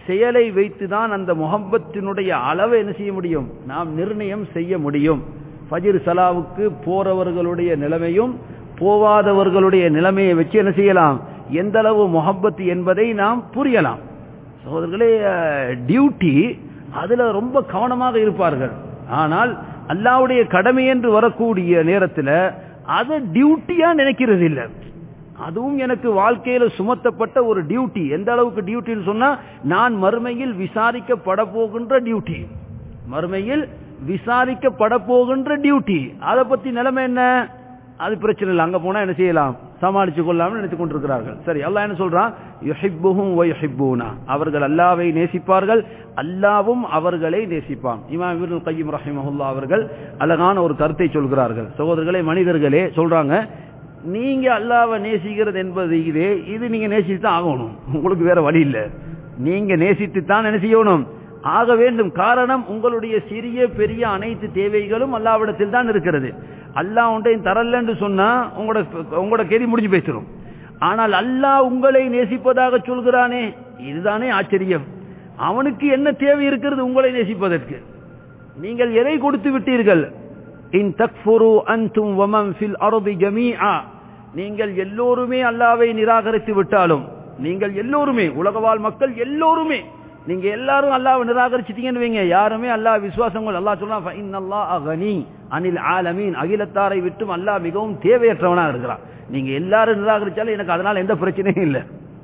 செயலை வைத்துதான் அந்த முஹப்பத்தினுடைய அளவை என்ன செய்ய முடியும், நாம் நிர்ணயம் செய்ய முடியும். ஃபஜ்ர் ஸலாவுக்கு போறவர்களுடைய நிலைமையும் போவாதவர்களுடைய நிலைமையை வச்சு என்ன செய்யலாம், எந்த அளவு முஹப்பத் என்பதை நாம் புரியலாம். சகோதரர்களே, டியூட்டி அதுல ரொம்ப கவனமாக இருப்பார்கள். ஆனால் அல்லாஹ்வுடைய கடமை என்று வரக்கூடிய நேரத்தில் அதை டியூட்டியா நினைக்கிறது இல்லை. அதுவும் எனக்கு வாழ்க்கையில சுமத்தப்பட்ட ஒரு டியூட்டி. எந்த அளவுக்கு டியூட்டின்னு சொன்னா, நான் மறுமையில் விசாரிக்கப்பட போகின்ற டியூட்டி, மறுமையில் விசாரிக்கப்பட போகின்ற டியூட்டி. அதை பத்தி நிலைமை என்ன, அது பிரச்சனை இல்லை, அங்க போனா என்ன செய்யலாம், சமாளிச்சு கொள்ளாமல் நினைத்துக் கொண்டிருக்கிறார்கள். சரி, அல்லாஹ் என்ன சொல்றான், யுஹிப்புஹும் வ யுஹிப்பூனா, அவர்கள் அல்லாஹ்வை நேசிப்பார்கள், அல்லாஹ்வும் அவர்களை நேசிப்பான். இமாம் இப்னுல் கய்யிம் ரஹிமஹுல்லாஹ் அவர்கள் அழகான ஒரு கருத்தை சொல்கிறார்கள். சகோதரர்களே, மனிதர்களே சொல்றாங்க, நீங்க அல்லாஹ்வை நேசிக்கிறது என்பது இது நீங்க நேசித்துதான் ஆகணும், உங்களுக்கு வேற வழி இல்லை. நீங்க நேசித்து தான் என்ன செய்யணும், ஆக வேண்டும். காரணம், உங்களுடைய சிறிய பெரிய அனைத்து தேவைகளும் அல்லாஹ்விடத்தில் தான் இருக்கிறது. அல்லாஹ் ஒன்றையும் தரல என்று சொன்னா உங்களோட கேதி முடிஞ்சு பேசிடும். ஆனால் அல்லாஹ் உங்களை நேசிப்பதாக சொல்கிறானே, இதுதானே ஆச்சரியம். அவனுக்கு என்ன தேவை இருக்கிறது உங்களை நேசிப்பதற்கு? நீங்கள் எதை கொடுத்து விட்டீர்கள்? இன் தக்ஃபுரு அன்தும் வமன் ஃபில் அர்தி ஜமீஆ, நீங்கள் எல்லோருமே அல்லாஹ்வை நிராகரித்து விட்டாலும், நீங்கள் எல்லோருமே உலகவாழ் மக்கள் எல்லோருமே நீங்க எல்லாரும் அல்லாஹ்வை நிராகரிச்சிட்டீங்கன்னு வைங்க, யாருமே அல்லாஹ் விசுவாசங்கள், அல்லாஹ் சொல்றான் ஃபஇன்னல்லாஹ கனி அனில் ஆலமீன், அகிலத்தாரை விட்டும் அல்லாஹ் மிகவும் தேவையற்றவனாக இருக்கிறான். நீங்க எல்லாரும் நிராகரிச்சாலும் எனக்கு அதனால எந்த பிரச்சனையும் இல்லை.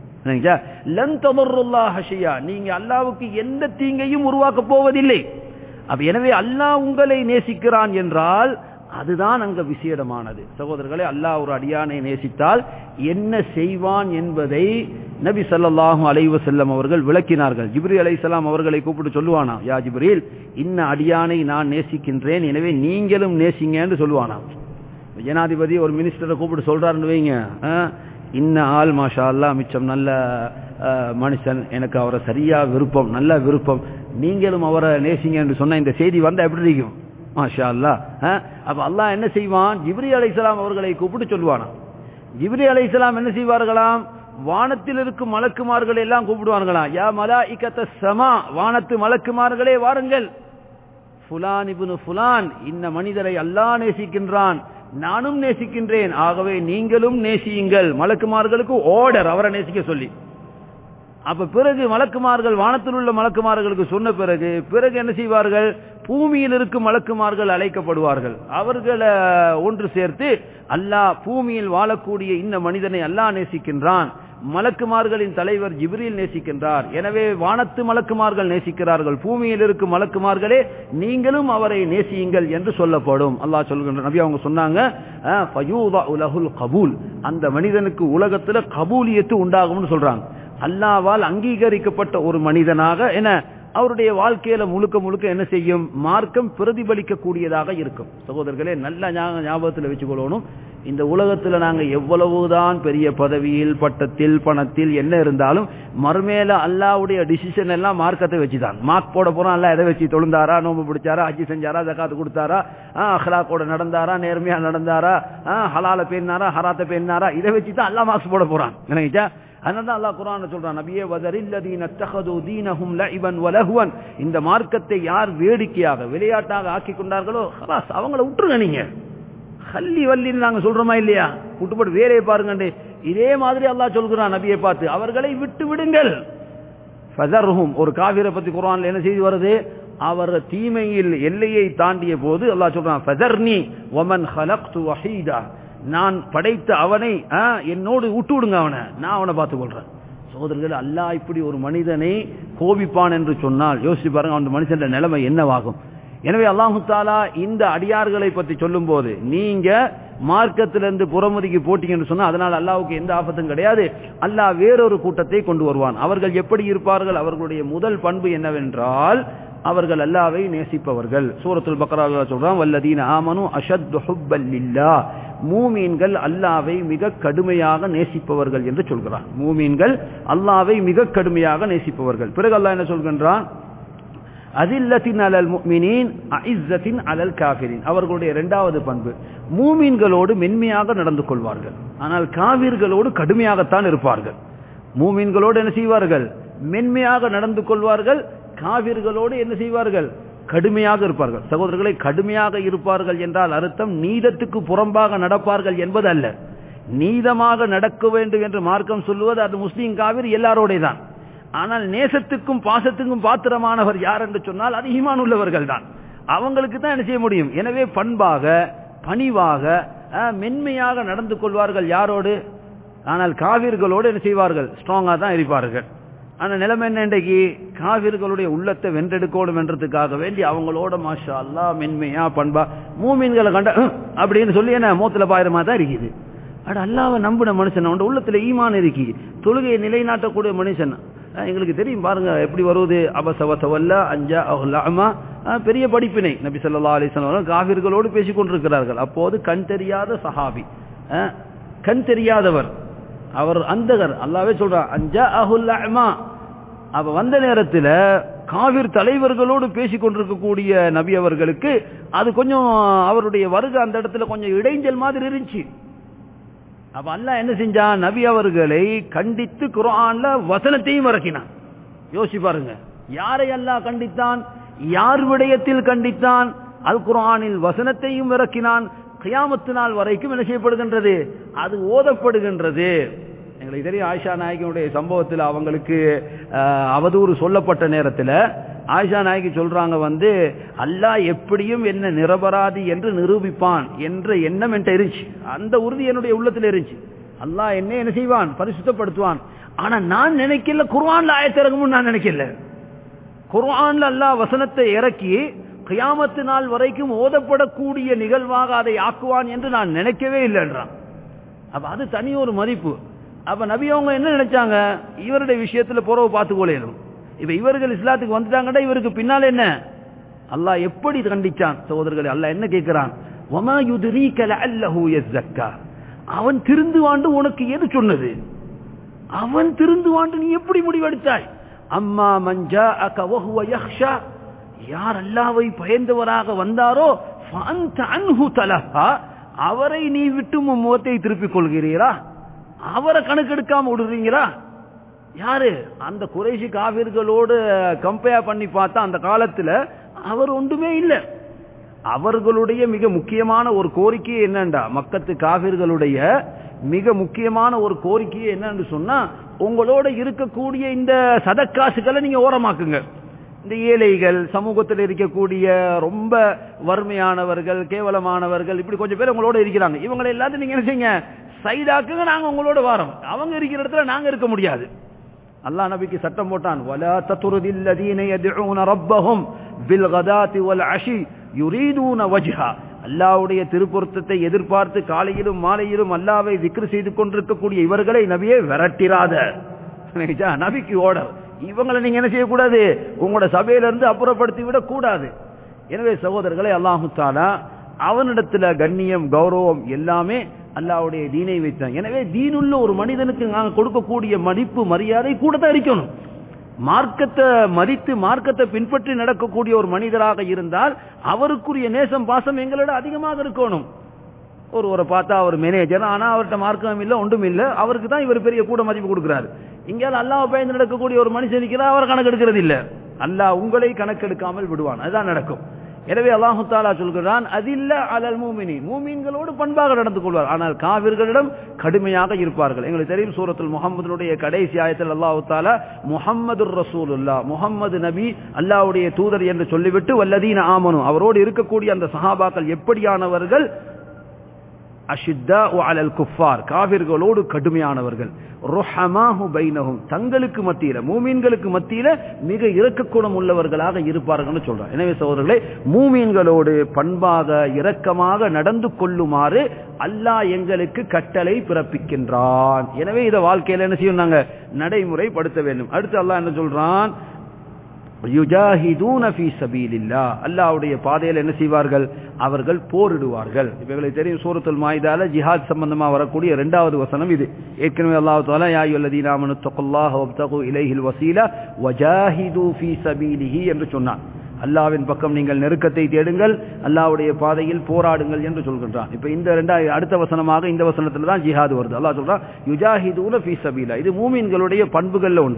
லன் ததுர்ருல்லாஹ ஷையா, நீங்க அல்லாஹ்வுக்கு எந்த தீங்கையும் உருவாக்க போவதில்லை. அப்ப எனவே அல்லாஹ் உங்களை நேசிக்கிறான் என்றால் அதுதான் அங்க விசேடமானது. சகோதரர்களே, அல்லாஹ் ஒரு அடியானை நேசித்தால் என்ன செய்வான் என்பதை நபி ஸல்லல்லாஹு அலைஹி வஸல்லம் அவர்கள் விளக்கினார்கள். ஜிப்ரீல் அலைஹிஸ்ஸலாம் அவர்களை கூப்பிட்டு சொல்லுவானா, யா ஜிப்ரீல், இன்ன அடியானை நான் நேசிக்கின்றேன், எனவே நீங்களும் நேசிங்கன்னு சொல்லுவானா. ஜனாதிபதி ஒரு மினிஸ்டரை கூப்பிட்டு சொல்றாருன்னு வைங்க, இன்ன ஆள் மாஷா அல்லாஹ் மிச்சம் நல்ல மனுஷன், எனக்கு அவரை சரியா விருப்பம், நல்ல விருப்பம், நீங்களும் அவரை நேசிங்க என்று சொன்ன இந்த செய்தி வந்தா எப்படி இருக்கும்? மாஷா அல்லாஹ். அப்ப அல்லாஹ் என்ன செய்வான், ஜிப்ரீல் அலைஹிஸ்ஸலாம் அவர்களை கூப்பிட்டு சொல்லுவானா. ஜிப்ரீல் அலைஹிஸ்ஸலாம் என்ன செய்வார்களாம், வானத்தில் இருக்கும் மலக்குமார்கள் எல்லாம் கூப்பிடுவார்களாம், யா மலாயிகத்தஸ் ஸமா, வானத்து மலக்குமார்களே வாருங்கள், ஃபுலான் இப்னு ஃபுலான், இந்த மனிதரை அல்லாஹ் நேசிக்கின்றான், நானும் நேசிக்கின்றேன், ஆகவே நீங்களும் நேசியுங்கள். மலக்குமார்களுக்கு ஆர்டர், அவரை நேசிக்க சொல்லி. அப்ப பிறகு மலக்குமார்கள், வானத்தில் உள்ள மலக்குமார்களுக்கு சொன்ன பிறகு என்ன செய்வார்கள், பூமியில் இருக்கும் மலக்குமார்கள் அழைக்கப்படுவார்கள். அவர்களை ஒன்று சேர்த்து, அல்லாஹ் பூமியில் வாழக்கூடிய இந்த மனிதனை அல்லாஹ் நேசிக்கின்றான், மலக்குமார்களின் தலைவர் ஜிப்ரீல் நேசிக்கின்றார், எனவே வானத்து மலக்குமார்கள் நேசிக்கிறார்கள், பூமியில் இருக்கும் மலக்குமார்களே நீங்களும் அவரை நேசியுங்கள் என்று சொல்லப்படும். அல்லாஹ் சொல்கின்ற நபி அவங்க சொன்னாங்க, ஃபயூதஉ லஹுல் கபூல், அந்த மனிதனுக்கு உலகத்துல கபூலியத்து உண்டாகும்னு சொல்றாங்க. அல்லாஹ்வால் அங்கீகரிக்கப்பட்ட ஒரு மனிதனாக என அவருடைய வாழ்க்கையில முழுக்க முழுக்க என்ன செய்யும், மார்க்கம் பிரதிபலிக்க கூடியதாக இருக்கும். சகோதரர்களே, நல்ல ஞாபகத்தில் வச்சுக்கொள்ளணும், இந்த உலகத்துல நாங்க எவ்வளவுதான் பெரிய பதவியில் பட்டத்தில் பணத்தில் என்ன இருந்தாலும் மறுமேல அல்லாஹ்வுடைய டிசிஷன் எல்லாம் மார்க்கத்தை வச்சுதான். மார்க் போட போறோம், அல்லாஹ் எதை வச்சு தொழுந்தாரா, நோம்பு பிடிச்சாரா, ஹஜ் செஞ்சாரா, ஜகாத் கொடுத்தாரா, அஹ்லாக்கோட நடந்தாரா, நேர்மையா நடந்தாரா, ஹலால பேசினாரா, ஹராத்தை பேசினாரா, இதை வச்சுதான் அல்லாஹ் மார்க்ஸ் போட போறான். நினைச்சா அதனால அல்லாஹ் குர்ஆன்ல சொல்றான், நபியே வதரில்லதீன தஹது தீனஹும் லஇபன் வலஹுவன், இந்த மார்க்கத்தை யார் வேடிக்கையாக விளையாட்டாக ஆக்கி கொண்டார்களோ خلاص அவங்கள விட்டுருங்க. நீங்க ஹல்லி வல்லின்னு நாங்க சொல்றோமா இல்லையா, விட்டுப்பட்டு வேலையை பாருங்க. இதே மாதிரி அல்லாஹ் சொல்கிறான் நபியை பார்த்து, அவர்களை விட்டு விடுங்கள். ஃபஸர்ஹும், ஒரு காஃபிரை பத்தி குர்ஆன்ல என்ன செய்தி வருது, அவர் தீமையில் எல்லையை தாண்டிய போது அல்லாஹ் சொல்றான், ஃபஸர்னி வமன் خلقت وحيدا, நான் படைத்த அவனை என்னோடு விட்டு விடுங்க, நான் அவனை பார்த்துக் கொள்றேன். சகோதரர்கள், அல்லாஹ் இப்படி ஒரு மனிதனை கோபிப்பான் என்று சொன்னால் யோசிச்சு பாருங்க, அந்த மனுஷன் நிலைமை என்னவாகும். எனவே அல்லாஹு தஆலா இந்த அடியார்களை பற்றி சொல்லும் போது, நீங்க மார்க்கத்திலிருந்து புறமுதுகி போட்டீங்கன்னு சொன்னா அதனால் அல்லாஹ்வுக்கு எந்த ஆபத்தும் கிடையாது. அல்லாஹ் வேறொரு கூட்டத்தை கொண்டு வருவான். அவர்கள் எப்படி இருப்பார்கள், அவர்களுடைய முதல் பண்பு என்னவென்றால் அவர்கள் அல்லாஹ்வை நேசிப்பவர்கள். சூரத்துல் பக்ரால சொல்றான், வல்லதீன ஆமனு அஷத்து ஹுப்பல் லில்லாஹ், மூமீன்கள் அல்லாஹ்வை மிக கடுமையாக நேசிப்பவர்கள் என்று சொல்கிறான். மூமீன்கள் அல்லாஹ்வை மிக கடுமையாக நேசிப்பவர்கள். பிறகு அல்லாஹ் என்ன சொல்கின்றான், அதில்லத்தின் அலல் முஃமினீன் அஇஸ்ஸத்தின் அலல் காஃபிரின், அவர்களுடைய இரண்டாவது பண்பு மூமீன்களோடு மென்மையாக நடந்து கொள்வார்கள், ஆனால் காஃபிர்களோடு கடுமையாகத்தான் இருப்பார்கள். மூமீன்களோடு என்ன செய்வார்கள், மென்மையாக நடந்து கொள்வார்கள், காபிர்களோடு என்ன செய்வார்கள், கடுமையாக இருப்பார்கள். சகோதரர்களை, கடுமையாக இருப்பார்கள் என்றால் அர்த்தம் நீதத்துக்கு புறம்பாக நடப்பார்கள் என்பது அல்ல. நீதமாக நடக்க வேண்டும் என்று மார்க்கம் சொல்லுவது அது முஸ்லீம் காவிர் எல்லாரோட தான். ஆனால் நேசத்துக்கும் பாசத்துக்கும் பாத்திரமானவர் யார் என்று சொன்னால் அது ஈமான் உள்ளவர்கள் தான். அவங்களுக்கு தான் என்ன செய்ய முடியும். எனவே பண்பாக, பணிவாக, மென்மையாக நடந்து கொள்வார்கள் யாரோடு. ஆனால் காவிர்களோடு என்ன செய்வார்கள், ஸ்ட்ராங்கா தான் இருப்பார்கள். ஆனா நிலைமை என்ன, இன்றைக்கு காவிர்களுடைய உள்ளத்தை வென்றெடுக்கணும் என்றதுக்காக வேண்டி அவங்களோட மாஷா அல்லா மென்மையா பண்பா மூமின்களை கண்ட அப்படின்னு சொல்லி என்ன மூத்துல பாயிரமா தான் இருக்குது. அட அல்லாவை நம்பின மனுஷன், அவன் உள்ளத்துல ஈமான் இருக்கி தொழுகையை நிலைநாட்டக்கூடிய மனுஷன். எங்களுக்கு தெரியும் பாருங்க எப்படி வருவது. அபசவசவல்ல அஞ்சா அஹ்லாமா, பெரிய படிப்பினை. நபி ஸல்லல்லாஹு அலைஹி வஸல்லம் காஃபிர்களோடு பேசிக் கொண்டிருக்கிறார்கள். அப்போது கண் தெரியாத சஹாபி, கண் தெரியாதவர், அவர் அந்தகர். அல்லாஹ்வே சொல்றான் அஞ்சா அஹ்லாமா. அப்ப வந்த நேரத்தில் காவிர் தலைவர்களோடு பேசிக் கொண்டிருக்கக்கூடிய நபி அவர்களுக்கு அது கொஞ்சம் அவருடைய வருகை அந்த இடத்துல கொஞ்சம் இடைஞ்சல் மாதிரி இருந்துச்சு. அப்ப அல்லாஹ் என்ன செஞ்சான், நபி அவர்களை கண்டித்து குர்ஆன்ல வசனத்தையும் இறக்கினான். யோசி பாருங்க, யாரை அல்லாஹ் கண்டித்தான், யார் விடயத்தில் கண்டித்தான். அல் குர்ஆனில் வசனத்தையும் இறக்கினான். கியாமத்து நாள் வரைக்கும் என்ன செய்யப்படுகின்றது, அது ஓதப்படுகின்றது. எங்களுக்கு தெரியும் ஆயிஷா நாயகியுடைய சம்பவத்தில் அவங்களுக்கு அவதூறு சொல்லப்பட்ட நேரத்தில் ஆயிஷா நாயகி சொல்றாங்க அல்லாஹ் எப்படியும் என்ன நிரபராதி என்று நிரூபிப்பான் என்ற எண்ணம் என்கிட்ட இருந்துச்சு. அந்த உறுதி என்னுடைய உள்ளத்தில் இருந்துச்சு. அல்லாஹ் என்ன செய்வான், பரிசுத்தப்படுத்துவான். ஆனா நான் நினைக்கல குர்ஆன்ல ஆயத்து இறங்கும்னு நான் நினைக்கல. குர்ஆன்ல அல்லாஹ் வசனத்தை இறக்கி கியாமத்து நாள் வரைக்கும் ஓதப்படக்கூடிய நிகழ்வாக அதை ஆக்குவான் என்று நான் நினைக்கவே இல்லைன்றான். அப்ப அது தனி ஒரு மதிப்பு. அப்ப நபி அவங்க என்ன நினைச்சாங்க, இவருடைய விஷயத்துல புறவு பார்த்து கொள்ளையிலும். இப்ப இவர்கள் இஸ்லாத்துக்கு வந்துட்டாங்கடா, இவருக்கு பின்னால் என்ன அல்லாஹ் எப்படி கண்டிச்சான். சகோதரர்களே, அல்லாஹ் என்ன கேட்கிறான், வமா யுத்ரீக லஅல்லஹு யஸக்கா. அவன் திருந்துவாண்டு உனக்கு எது சொன்னது, அவன் திருந்துவாண்டு நீ எப்படி முடிவெடுத்தாய். அம்மா மன் ஜாஅக வஹுவ யக்ஷா, யார் அல்லாஹ்வை பயந்தவராக வந்தாரோ ஃபஅன்த அன்ஹு தலஹா, அவரை நீ விட்டு முகத்தை திருப்பிக் கொள்கிறீரா, அவரை கணக்கெடுக்காம விடுறீங்களா. யாரு, அந்த குறைஷி காவிர்களோடு கம்பேர் பண்ணி பார்த்தா அந்த காலத்துல அவர் ஒன்றுமே இல்லை. அவர்களுடைய மிக முக்கியமான ஒரு கோரிக்கை என்னண்டா, மக்கத்து காவிர்களுடைய மிக முக்கியமான ஒரு கோரிக்கை என்னன்னு சொன்னா, உங்களோட இருக்கக்கூடிய இந்த சதக்காசுகளை நீங்க ஓரமாக்குங்க. இந்த ஏழைகள், சமூகத்தில் இருக்கக்கூடிய ரொம்ப வறுமையானவர்கள், கேவலமானவர்கள், இப்படி கொஞ்சம் பேர் உங்களோட இருக்கிறாங்க. இவங்களை எல்லாத்தையும் நீங்க என்ன செய்யுங்க, சைடாக்குங்க, நாங்க உங்களோட வாரோம். அவங்க இருக்கிற இடத்துல நாங்க இருக்க முடியாது. அல்லாஹ் நபிக்கு சட்டம் போட்டான், வலா தத்ருதில் லதீன யதுஊன ரப்பஹும் பில் கதாதி வல் அஷி யுரீதுன வஜ்ஹா. அல்லாஹ்வுடைய திருப்பொருத்தத்தை எதிர்பார்த்து காலையிலும் மாலையிலும் அல்லாஹ்வை zikr செய்து கொண்டிருக்கக்கூடிய இவர்களை நபியே விரட்டிராத. நபிக்கு ஓர்டர், இவங்களை நீங்க என்ன செய்யக்கூடாது, உங்களோட சபையிலிருந்து அப்புறப்படுத்தி விட கூடாது. எனவே சகோதரர்களை, அல்லாஹு தஆலா அவனிடத்துல கண்ணியம், கௌரவம் எல்லாமே அல்லாஹ்வுடைய தீனை வைத்தான். எனவே தீனுள்ள ஒரு மனிதனுக்கு நாங்கள் கொடுக்கக்கூடிய மதிப்பு, மரியாதை கூட தான் இருக்கணும். மார்க்கத்தை மதித்து மார்க்கத்தை பின்பற்றி நடக்கக்கூடிய ஒரு மனிதராக இருந்தால் அவருக்குரிய நேசம், பாசம் எங்களோட அதிகமாக இருக்கணும். ஒருவரை பார்த்தா அவர் மேனேஜர், ஆனா அவர்கிட்ட மார்க்கம் இல்லை, ஒன்றும் இல்லை, அவருக்கு தான் இவர் பெரிய கூட மதிப்பு கொடுக்கிறார். இங்கேயாவது அல்லாஹ் பயந்து நடக்கக்கூடிய ஒரு மனுஷன் இருக்கிறார், அவர் கணக்கெடுக்கிறது இல்லை. அல்லாஹ் உங்களை கணக்கெடுக்காமல் விடுவான், அதுதான் நடக்கும். எனவே அல்லாஹு தஆலா சொல்கிறான், அதில்ல அலல் மூமினீன், மூமின்களோடு பண்பாக நடந்து கொள்வார், ஆனால் காவிர்களிடம் கடுமையாக இருப்பார்கள். எங்களுக்கு தெரியும் சூரத்துல் முஹம்மதுடைய கடைசி ஆயத்தில் அல்லாஹு தஆலா முஹம்மதுர் ரசூலுல்லாஹ், முஹம்மது நபி அல்லாஹ்வுடைய தூதர் என்று சொல்லிவிட்டு வல்லதீன ஆமனு, அவரோடு இருக்கக்கூடிய அந்த சஹாபாக்கள் எப்படியானவர்கள், அஷித்தாஉ அலல் குஃபார், காஃபிர்களோடு கடுமையானவர்கள், ருஹமாஹு பைனஹும், தங்களுக்கு மத்தியில, மூமீன்களுக்கு மத்தியில மிக இரக்கக்குணம் உள்ளவர்களாக இருப்பார்கள் சொல்றார். எனவே சகோதரர்களே, மூமீன்களோடு பண்பாக இரக்கமாக நடந்து கொள்ளுமாறு அல்லாஹ் எங்களுக்கு கட்டளை பிறப்பிக்கின்றான். எனவே இதை வாழ்க்கையில என்ன செய்யணும், நாங்க நடைமுறைப்படுத்த வேண்டும். அடுத்து அல்லாஹ் என்ன சொல்றான், யுஜாஹிதூன ஃபீ ஸபீலில்லாஹ், அல்லாஹ்வுடைய பாதையில் என்ன செய்வார்கள், அவர்கள் போரிடுவார்கள். இவங்களுக்கு தெரியும் சூரத்துல் மாயிதால ஜிஹாத் சம்பந்தமா வரக்கூடிய இரண்டாவது வசனம் இது. ஏற்கனவே அல்லாஹ் தஆலா யா அய்யுல்லதீன ஆமனு தக்குல்லாஹ வப்தகு இலைஹில் வஸீலா வஜாஹிது ஃபீ ஸபீலிஹி என்று சொன்னான். அல்லாஹ்வின் பக்கம் நீங்கள் நெருக்கத்தை தேடுங்கள், அல்லாஹ்வுடைய பாதையில் போராடுங்கள் என்று சொல்கின்றான். இப்ப இந்த அடுத்த வசனமாக இந்த வசனத்துல தான் ஜிஹாத் வருது. அல்லாஹ் சொல்றான் யுஜாஹிதூன ஃபீ ஸபீலில்லாஹ். இது மூமின்களுடைய பண்புகள்ல ஒன்று.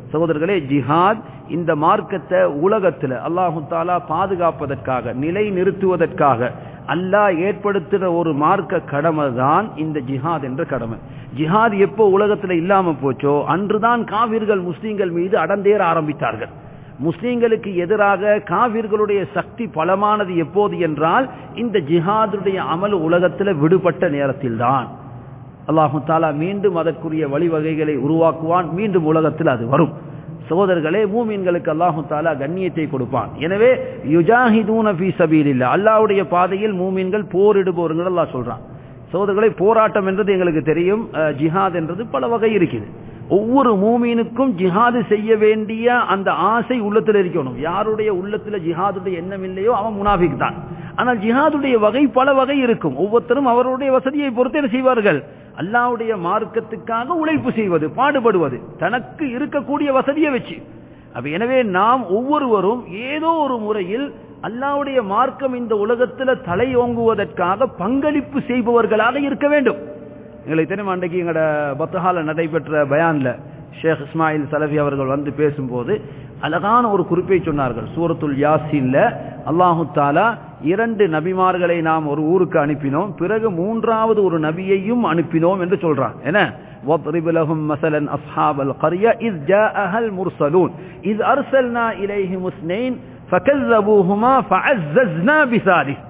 சகோதரர்களே, ஜிஹாத் இந்த மார்க்கத்தை உலகத்தில் அல்லாஹு தாலா பாதுகாப்பதற்காக, நிலை நிறுத்துவதற்காக அல்லாஹ் ஏற்படுத்துகிற ஒரு மார்க்க கடமை தான் இந்த ஜிஹாத் என்ற கடமை. ஜிஹாத் எப்போ உலகத்தில் இல்லாம போச்சோ அன்றுதான் காவிர்கள் முஸ்லீம்கள் மீது அடந்தேற ஆரம்பித்தார்கள். முஸ்லீம்களுக்கு எதிராக காவிர்களுடைய சக்தி பலமானது எப்போது என்றால் இந்த ஜிஹாதுடைய அமல் உலகத்தில் விடுபட்ட நேரத்தில் தான். அல்லாஹு தாலா மீண்டும் அதற்குரிய வழிவகைகளை உருவாக்குவான், மீண்டும் உலகத்தில் அது வரும். சகோதரர்களே, மூமின்களுக்கு அல்லாஹு தாலா கண்ணியத்தை கொடுப்பான். எனவே யுஜாஹிதூன ஃபீ சபீலில்லாஹ், அல்லாஹ்வுடைய பாதையில் மூமின்கள் போரிடுபவர்கள் அல்லாஹ் சொல்றான். சகோதரர்களே, போராட்டம் என்றது எங்களுக்கு தெரியும். ஜிஹாத் என்றது பல வகை இருக்குது. ஒவ்வொரு மூமீனுக்கும் ஜிஹாது செய்ய வேண்டிய அந்த ஆசை உள்ளத்தில் இருக்கணும். யாருடைய உள்ளத்தில் ஜிஹாதுடைய எண்ணம் இல்லையோ அவன் முனாஃபிக் தான். ஆனால் ஜிஹாதுடைய வகை பல வகை இருக்கும். ஒவ்வொருத்தரும் அவருடைய வசதியை பொறுத்து செய்வார்கள். அல்லாஹ்வுடைய மார்க்கத்துக்காக உழைப்பு செய்வது, பாடுபடுவது, தனக்கு இருக்கக்கூடிய வசதியை வச்சு. எனவே நாம் ஒவ்வொருவரும் ஏதோ ஒரு முறையில் அல்லாஹ்வுடைய மார்க்கம் இந்த உலகத்தில் தலையோங்குவதற்காக பங்களிப்பு செய்பவர்களாக இருக்க வேண்டும். எங்களுக்கு தெரியும், அன்றைக்கு எங்களோட பத்ஹால நடைபெற்ற பயான்ல ஷேக் இஸ்மாயில் சலஃபி அவர்கள் வந்து பேசும்போது அழகான ஒரு குறிப்பை சொன்னார்கள். சூரத்துல் யாசீன்ல அல்லாஹு தாலா 2 நபிமார்களை நாம் ஒரு ஊருக்கு அனுப்பினோம், பிறகு 3வது ஒரு நபியையும் அனுப்பினோம் என்று சொல்றான். என்ன? وَاضْرِبْ لَهُمْ مَثَلًا أَصْحَابَ الْقَرْيَةِ إِذْ جَاءَهَا الْمُرْسَلُونَ إِذْ أَرْسَلْنَا إِلَيْهِمُ اثْنَيْنِ فَكَذَّبُوهُمَا فَعَزَّزْنَا بِثَالِثٍ.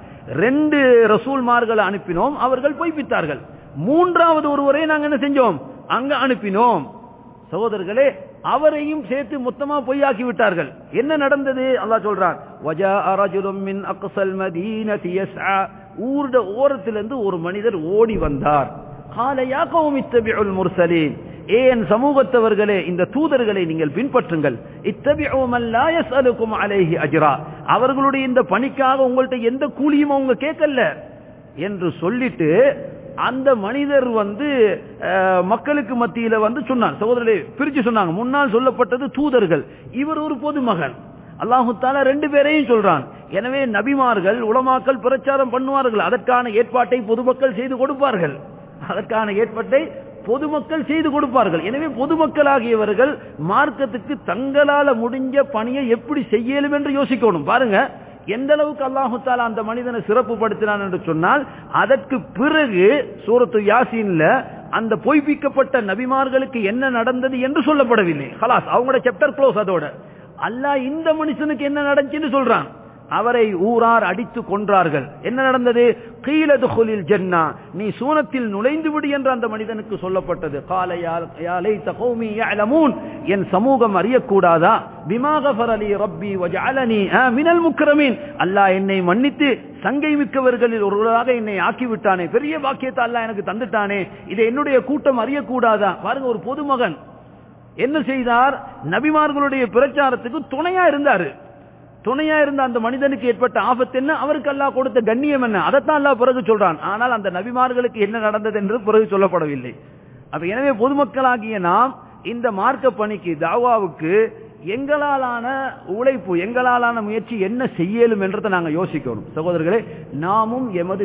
2 ரசூல்மார்களை அனுப்பினோம், அவர்கள் பொய்ப்பித்தார்கள். 3வது ஒருவரை நாங்கள் என்ன செஞ்சோம்? அங்க அனுப்பினோம். சகோதரர்களே, அவரையும் சேர்த்து மொத்தமா பொய்யாக்கி விட்டார்கள். என்ன நடந்தது? அல்லாஹ் சொல்றான், وَجَاءَ رَجُلٌ مِّنْ أَقْصَى الْمَدِينَةِ يَسْعَى. ஊருட ஓரத்திலிருந்து ஒரு மனிதர் ஓடி வந்தார். قَالَ يَا قَوْمِ اتَّبِعُوا الْمُرْسَلِينَ. ஏன் சமூகத்தவர்களே, இந்த தூதர்களை நீங்கள் பின்பற்றுங்கள். இத்தபிஉ மன் லா யஸ்அலுகும் அலைஹி அஜ்ரா. அவர்களுடைய இந்த பணிக்காக உங்கள்ட்ட எந்த கூலியும் அவங்க கேட்கல என்று சொல்லிட்டு அந்த மனிதர் மக்களுக்கு மத்தியில சொன்னார். சகோதரர்களே, பிரிச்சு சொன்னாங்க. முன்னால் சொல்லப்பட்டது தூதர்கள், இவர் ஒரு பொதுமகன். அல்லாஹு தஆலா 2 பேரையும் சொல்றான். எனவே நபிமார்கள், உலமாக்கள் பிரச்சாரம் பண்ணுவார்கள், அதற்கான ஏற்பாட்டை பொதுமக்கள் செய்து கொடுப்பார்கள். எனவே பொதுமக்களாகியவர்கள் மார்க்கத்துக்கு தங்களால முடிஞ்ச பணியை எப்படி செய்யலும் என்று யோசிக்கணும். பாருங்க, எந்த அளவுக்கு அல்லாஹு தஆலா அந்த மனிதனை சிறப்பு படுத்தினான் என்று சொன்னால், அதற்கு பிறகு சூரத்து யாசீன்ல அந்த பொய்ப்பிக்கப்பட்ட நபிமார்களுக்கு என்ன நடந்தது என்று சொல்லப்படவில்லை. ஹலாஸ், அவங்களோட சாப்டர் க்ளோஸ். அதோட அல்லாஹ் இந்த மனுஷனுக்கு என்ன நடந்துச்சுன்னு சொல்றான். அவரை ஊரார் அடித்து கொன்றார்கள். என்ன நடந்தது? கீல துகுலில் ஜன்னா, நீ சூனத்தில் நுழைந்து விடு என்று அந்த மனிதனுக்கு சொல்லப்பட்டது. கால யா லைத கௌமி யஅலமூன், என் சமூகம் அறியக்கூடாதா? பிமா கஃபர லி ரப்பி வஜஅலனி மினல் முக்ரமீன், அல்லாஹ் என்னை மன்னித்து சங்கை மிக்கவர்களில் ஒருவராக என்னை ஆக்கிவிட்டானே, பெரிய பாக்கியத்தை அல்லாஹ் எனக்கு தந்துட்டானே, இதை என்னுடைய கூட்டம் அறியக்கூடாதா? பாருங்க, ஒரு பொதுமகன் என்ன செய்தார்? நபிமார்களுடைய பிரச்சாரத்துக்கு துணையா இருந்தாரு. துணையா இருந்த அந்த மனிதனுக்கு ஏற்பட்ட ஆபத்து என்ன? அவருக்கு அல்லாஹ் கொடுத்த கண்ணியம் என்ன? அதைத்தான் அல்லாஹ் பிறகு சொல்றான். ஆனால் அந்த நபிமார்களுக்கு என்ன நடந்தது என்று பிறகு சொல்லப்படவில்லை. எனவே பொதுமக்களாகிய நாம் இந்த மார்க்க பணிக்கு, தாவாவுக்கு எங்களாலான உழைப்பு, எங்களாலான முயற்சி என்ன செய்யலும் என்றதை நாங்கள் யோசிக்கணும். சகோதரர்களே, நாமும்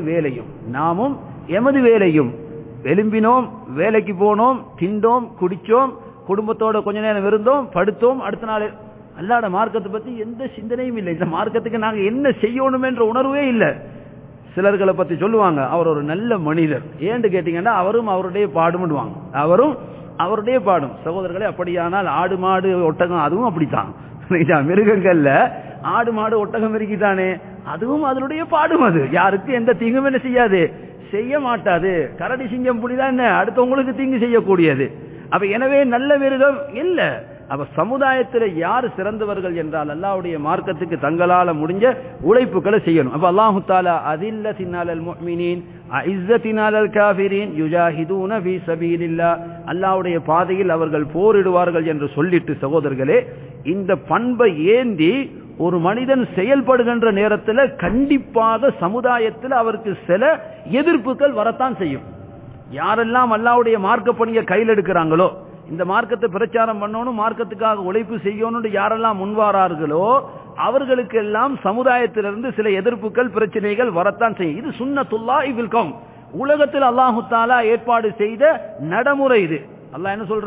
எமது வேலையும் எழும்பினோம், வேலைக்கு போனோம், திண்டோம், குடிச்சோம், குடும்பத்தோட கொஞ்ச நேரம் இருந்தோம், படுத்தோம், அடுத்த நாள் அல்லாஹ்வுடைய மார்க்கத்தை பத்தி எந்த சிந்தனையும் இல்லை. இந்த மார்க்கத்துக்கு நாங்க என்ன செய்யணும் என்ற உணர்வே இல்லை. சிலர்களை பத்தி சொல்லுவாங்க, அவர் ஒரு நல்ல மனிதர். ஏன்னு கேட்டீங்கன்னா, அவரும் அவருடைய பாடுமுடுவாங்க, அவரும் அவருடைய பாடும். சகோதரர்களே, அப்படியானால் ஆடு மாடு ஒட்டகம் அதுவும் அப்படித்தான். மிருகங்கள்ல ஆடு மாடு ஒட்டகம் இருக்கிட்டானே, அதுவும் அதனுடைய பாடும். அது யாருக்கு எந்த தீங்கும் என்ன செய்ய மாட்டாது. கரடி சிங்கம் புலிதான் என்ன அடுத்தவங்களுக்கு தீங்கு செய்யக்கூடியது. எனவே நல்ல மிருகம் இல்ல. சமுதாயத்தில் யார் சிறந்தவர்கள் என்றால் அல்லாஹ்வுடைய மார்க்கத்துக்கு தங்களால முடிஞ்ச உழைப்புகளை செய்யணும். அல்லாஹு தஆலா அதில்லத்தின் அலல் முஃமினீன் அஇஸ்ஸத்தின் அலல் காஃபிரீன் யுஜாஹிதூன ஃபீ ஸபீலில்லாஹ், அல்லாஹ்வுடைய பாதையில் அவர்கள் போரிடுவார்கள் என்று சொல்லிட்டு, சகோதரர்களே, இந்த பண்பை ஏந்தி ஒரு மனிதன் செயல்படுகின்ற நேரத்தில் கண்டிப்பாக சமுதாயத்தில் அவருக்கு சில எதிர்ப்புகள் வரத்தான் செய்யும். யாரெல்லாம் அல்லாஹ்வுடைய மார்க்க பணியை கையில் எடுக்கிறாங்களோ, இந்த மார்க்கத்தை பிரச்சாரம் பண்ணணும், மார்க்கத்துக்காக உழைப்பு செய்யணும் யாரெல்லாம் முன்வாரார்களோ அவர்களுக்கு எல்லாம் சமுதாயத்திலிருந்து சில எதிர்ப்புகள், பிரச்சனைகள் வரத்தான் செய்யும். இது சுன்னத்துல்லாஹி ஃபில் கௌம், உலகத்தில் அல்லாஹு தஆலா ஏற்பாடு செய்த நடைமுறை. இது அல்லாஹ் என்ன சொல்றான்?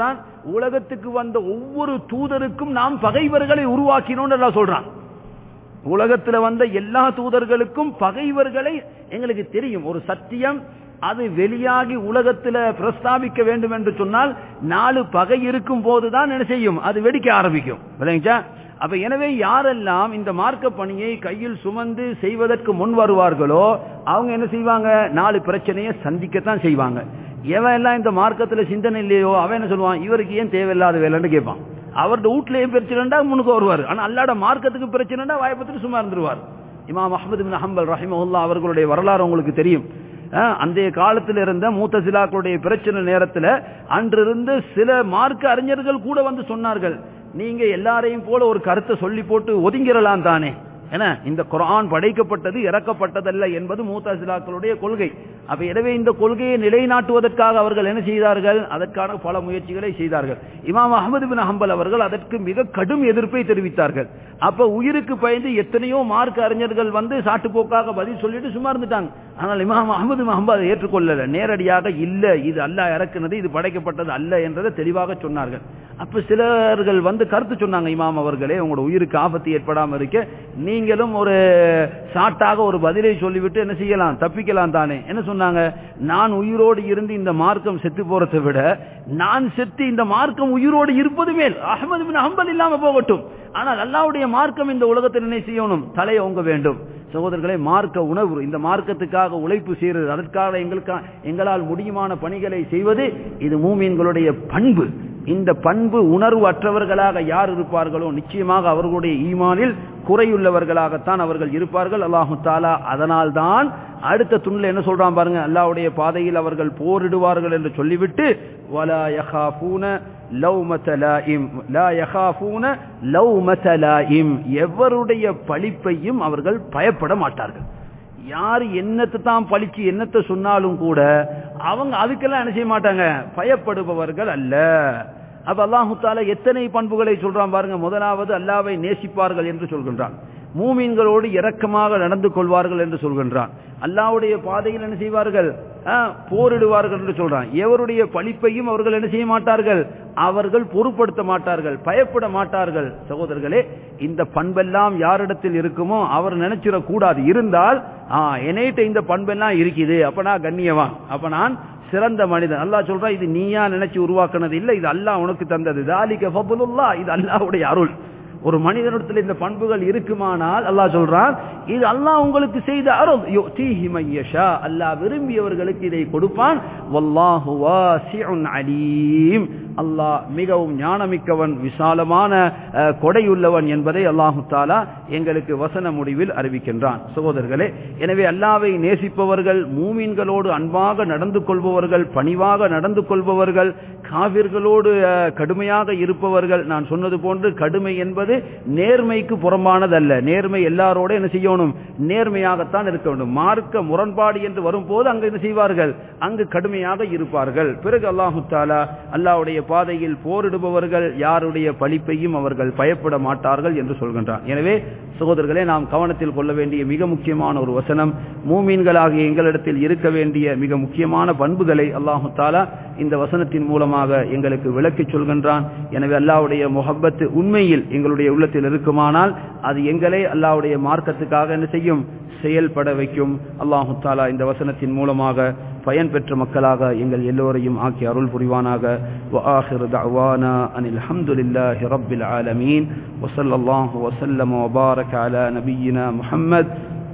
உலகத்துக்கு வந்த ஒவ்வொரு தூதருக்கும் நாம் பகைவர்களை உருவாக்கினோம்னு அல்லாஹ் சொல்றான். உலகத்தில் வந்த எல்லா தூதர்களுக்கும் பகைவர்களை எங்களுக்கு தெரியும். ஒரு சத்தியம் அது வெளியாகி உலகத்தில் பிரஸ்தாபிக்க வேண்டும் என்று சொன்னால் 4 பகை இருக்கும் போதுதான் என்ன செய்யும், அது வெடிக்க ஆரம்பிக்கும். விளங்கிச்சா? அப்ப எனவே யாரெல்லாம் இந்த மார்க்க பணியை கையில் சுமந்து செய்வதற்கு முன் வருவார்களோ அவங்க என்ன செய்வாங்க, 4 பிரச்சனையை சந்திக்கத்தான் செய்வாங்க. எவன் எல்லாம் இந்த மார்க்கத்தில் சிந்தனை இல்லையோ அவன் என்ன சொல்லுவான், இவருக்கு ஏன் தேவையில்லாத வேலைன்னு கேட்பான். அவருடைய வீட்டிலேயே பிரச்சனைண்டா முன்னுக்கு வருவார். ஆனா அல்லாட மார்க்கத்துக்கு பிரச்சனைண்டா வாய்ப்பத்தில் சும்மா இருந்துருவார். இமாம் அஹ்மது பின் ஹம்பல் ரஹிமஹுல்லாஹ் அவர்களுடைய வரலாறு உங்களுக்கு தெரியும். அந்த காலத்தில் இருந்த முத்தசிலாக்களுடைய பிரச்சனை நேரத்தில் அன்றிருந்து சில மார்க்க அறிஞர்கள் கூட வந்து சொன்னார்கள், நீங்க எல்லாரையும் போல ஒரு கருத்தை சொல்லி போட்டு ஒதுங்கிடலாம் தானே, ஏன்னா இந்த குர்ஆன் படைக்கப்பட்டது இறக்கப்பட்டதல்ல என்பது முத்தசிலாக்களுடைய கொள்கை. அப்ப எனவே இந்த கொள்கையை நிலைநாட்டுவதற்காக அவர்கள் என்ன செய்தார்கள், அதற்கான பல முயற்சிகளை செய்தார்கள். இமாம் அஹ்மது பின் ஹம்பல் அவர்கள் அதற்கு மிக கடும் எதிர்ப்பை தெரிவித்தார்கள். அப்ப உயிருக்கு பயந்து எத்தனையோ மார்க்க அறிஞர்கள் வந்து சாட்டுப்போக்காக பதில் சொல்லிட்டு சும்மா இருந்துட்டாங்க. ஆனால் இமாம் அஹ்மது பின் ஹம்பல் அதை ஏற்றுக்கொள்ளல. நேரடியாக இல்ல, இது அல்லாஹ் இறக்குனது, இது படைக்கப்பட்டது அல்ல என்றதை தெளிவாக சொன்னார்கள். அப்ப சிலர்கள் வந்து கருத்து சொன்னாங்க, இமாம் அவர்களே உங்களோட உயிருக்கு ஆபத்து ஏற்படாம இருக்க நீங்களும் ஒரு சாட்டாக ஒரு பதிலை சொல்லிவிட்டு என்ன செய்யலாம், தப்பிக்கலாம் தானே. என்ன சொன்னாங்க, நான் உயிரோடு இருந்து இந்த மார்க்கம் செத்து போறதை விட நான் செத்து இந்த மார்க்கம் உயிரோடு இருப்பது மேல். அஹ்மது பின் ஹம்பல் இல்லாம போகட்டும், ஆனால் அல்லாஹ்வுடைய மார்க்கம் இந்த உலகத்தில் என்ன செய்யணும், தலையை ஓங்க வேண்டும். சகோதரர்களே, மார்க்க உணர்வு, இந்த மார்க்கத்துக்காக உழைப்பு செய்வது, அதற்காக எங்களால் முடியுமான பணிகளை செய்வது, இது மூமின்களுடைய பண்பு. இந்த பண்பு உணர்வு அற்றவர்களாக யார் இருப்பார்களோ நிச்சயமாக அவர்களுடைய ஈமானில் குறையுள்ளவர்களாகத்தான் அவர்கள் இருப்பார்கள். அல்லாஹு தஆலா அதனால் தான் அடுத்த துண்ணில் என்ன சொல்றான் பாருங்க, அல்லாஹ்வுடைய பாதையில் அவர்கள் போரிடுவார்கள் என்று சொல்லிவிட்டு வலா யகாஃபூன லௌமத லாயிம், லா யகாஃபூன லௌமத லாயிம், எவருடைய பழிப்பையும் அவர்கள் பயப்பட மாட்டார்கள். யார் என்னத்தை தான் பழிச்சு என்னத்தை சொன்னாலும் கூட அவங்க அதுக்கெல்லாம் என்ன செய்ய மாட்டாங்க, பயப்படுபவர்கள் அல்ல. அப்ப அல்லாஹு தஆலா எத்தனை பண்புகளை சொல்றான் பாருங்க. முதலாவது அல்லாஹ்வை நேசிப்பார்கள் என்று சொல்கின்றான். மூமின்களோடு இரக்கமாக நடந்து கொள்வார்கள் என்று சொல்கின்றான். அல்லாஹ்வுடைய பாதையில் என்ன செய்வார்கள், போரிடுவார்கள் என்று சொல்றான். எவருடைய பழிப்பையும் அவர்கள் என்ன செய்ய மாட்டார்கள், அவர்கள் பொருட்படுத்த மாட்டார்கள், பயப்பட மாட்டார்கள். சகோதரர்களே, இந்த பண்பெல்லாம் யாரிடத்தில் இருக்குமோ அவர் நினைச்சிடக் கூடாது. இருந்தால் என்னைட்ட இந்த பண்பெல்லாம் இருக்குது, அப்ப நான் கண்ணியவான், அப்ப நான் சிறந்த மனிதன். அல்லாஹ் சொல்றா, இது நீயா நினைச்சு உருவாக்குனது இல்ல, இது அல்லாஹ் உனக்கு தந்தது. தாலிக ஃபதுலுல்லாஹ், இது அல்லாஹ்வுடைய அருள். ஒரு மனிதனிடத்தில் இந்த பண்புகள் இருக்குமானால் அல்லாஹ் சொல்றான், இது அல்லாஹ் உங்களுக்கு செய்த அருள். யுதீஹி மய்யஷா, அல்லாஹ் விரும்பியவர்களுக்கு இதை கொடுப்பான். வல்லாஹு வாசிஉன் அலீம், அல்லாஹ் மிகவும் ஞானமிக்கவன், விசாலமான கொடையுள்ளவன் என்பதை அல்லாஹு தஆலா எங்களுக்கு வசன முடிவில் அறிவிக்கின்றான். சகோதரர்களே, எனவே அல்லாஹ்வை நேசிப்பவர்கள், மூமின்களோடு அன்பாக நடந்து கொள்பவர்கள், பணிவாக நடந்து கொள்பவர்கள், காவிர்களோடு கடுமையாக இருப்பவர்கள். நான் சொன்னது போன்று கடுமை என்பது நேர்மைக்கு புறம்பானதல்ல. நேர்மை எல்லாரோட என்ன செய்யணும், நேர்மையாகத்தான் இருக்க வேண்டும். மார்க்க முரண்பாடு என்று வரும்போது அங்கு என்ன செய்வார்கள், அங்கு கடுமையாக இருப்பார்கள். பிறகு அல்லாஹு தஆலா அல்லாஹ்வுடைய பாதையில் போரிடுபவர்கள் யாருடைய பழிப்பையும் அவர்கள் பயப்பட மாட்டார்கள் என்று சொல்கின்றான். எனவே சகோதரர்களே, நாம் கவனத்தில் கொள்ள வேண்டிய மிக முக்கியமான ஒரு வசனம், மூமின்களாகிய எங்களிடத்தில் இருக்க வேண்டிய மிக முக்கியமான பண்புகளை அல்லாஹு தஆலா இந்த வசனத்தின் மூலமாக எங்களுக்கு விளக்கிச் சொல்கின்றான். எனவே அல்லாஹ்வுடைய முஹப்பத் உண்மையில் எங்களுடைய உள்ளத்தில் இருக்குமானால் அது எங்களை அல்லாஹ்வுடைய மார்க்கத்துக்காக என்ன செய்யும், செயல்பட வைக்கும். அல்லாஹு தஆலா இந்த வசனத்தின் மூலமாக பயன் பெற்ற மக்களாக எங்கள் எல்லோரையும் ஆக்கி அருள் புரிவானாக. وآخر دعوانا أن الحمد لله رب العالمين وصلى الله وسلم وبارك على نبينا محمد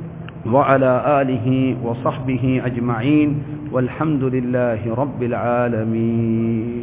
وعلى آله وصحبه أجمعين والحمد لله رب العالمين.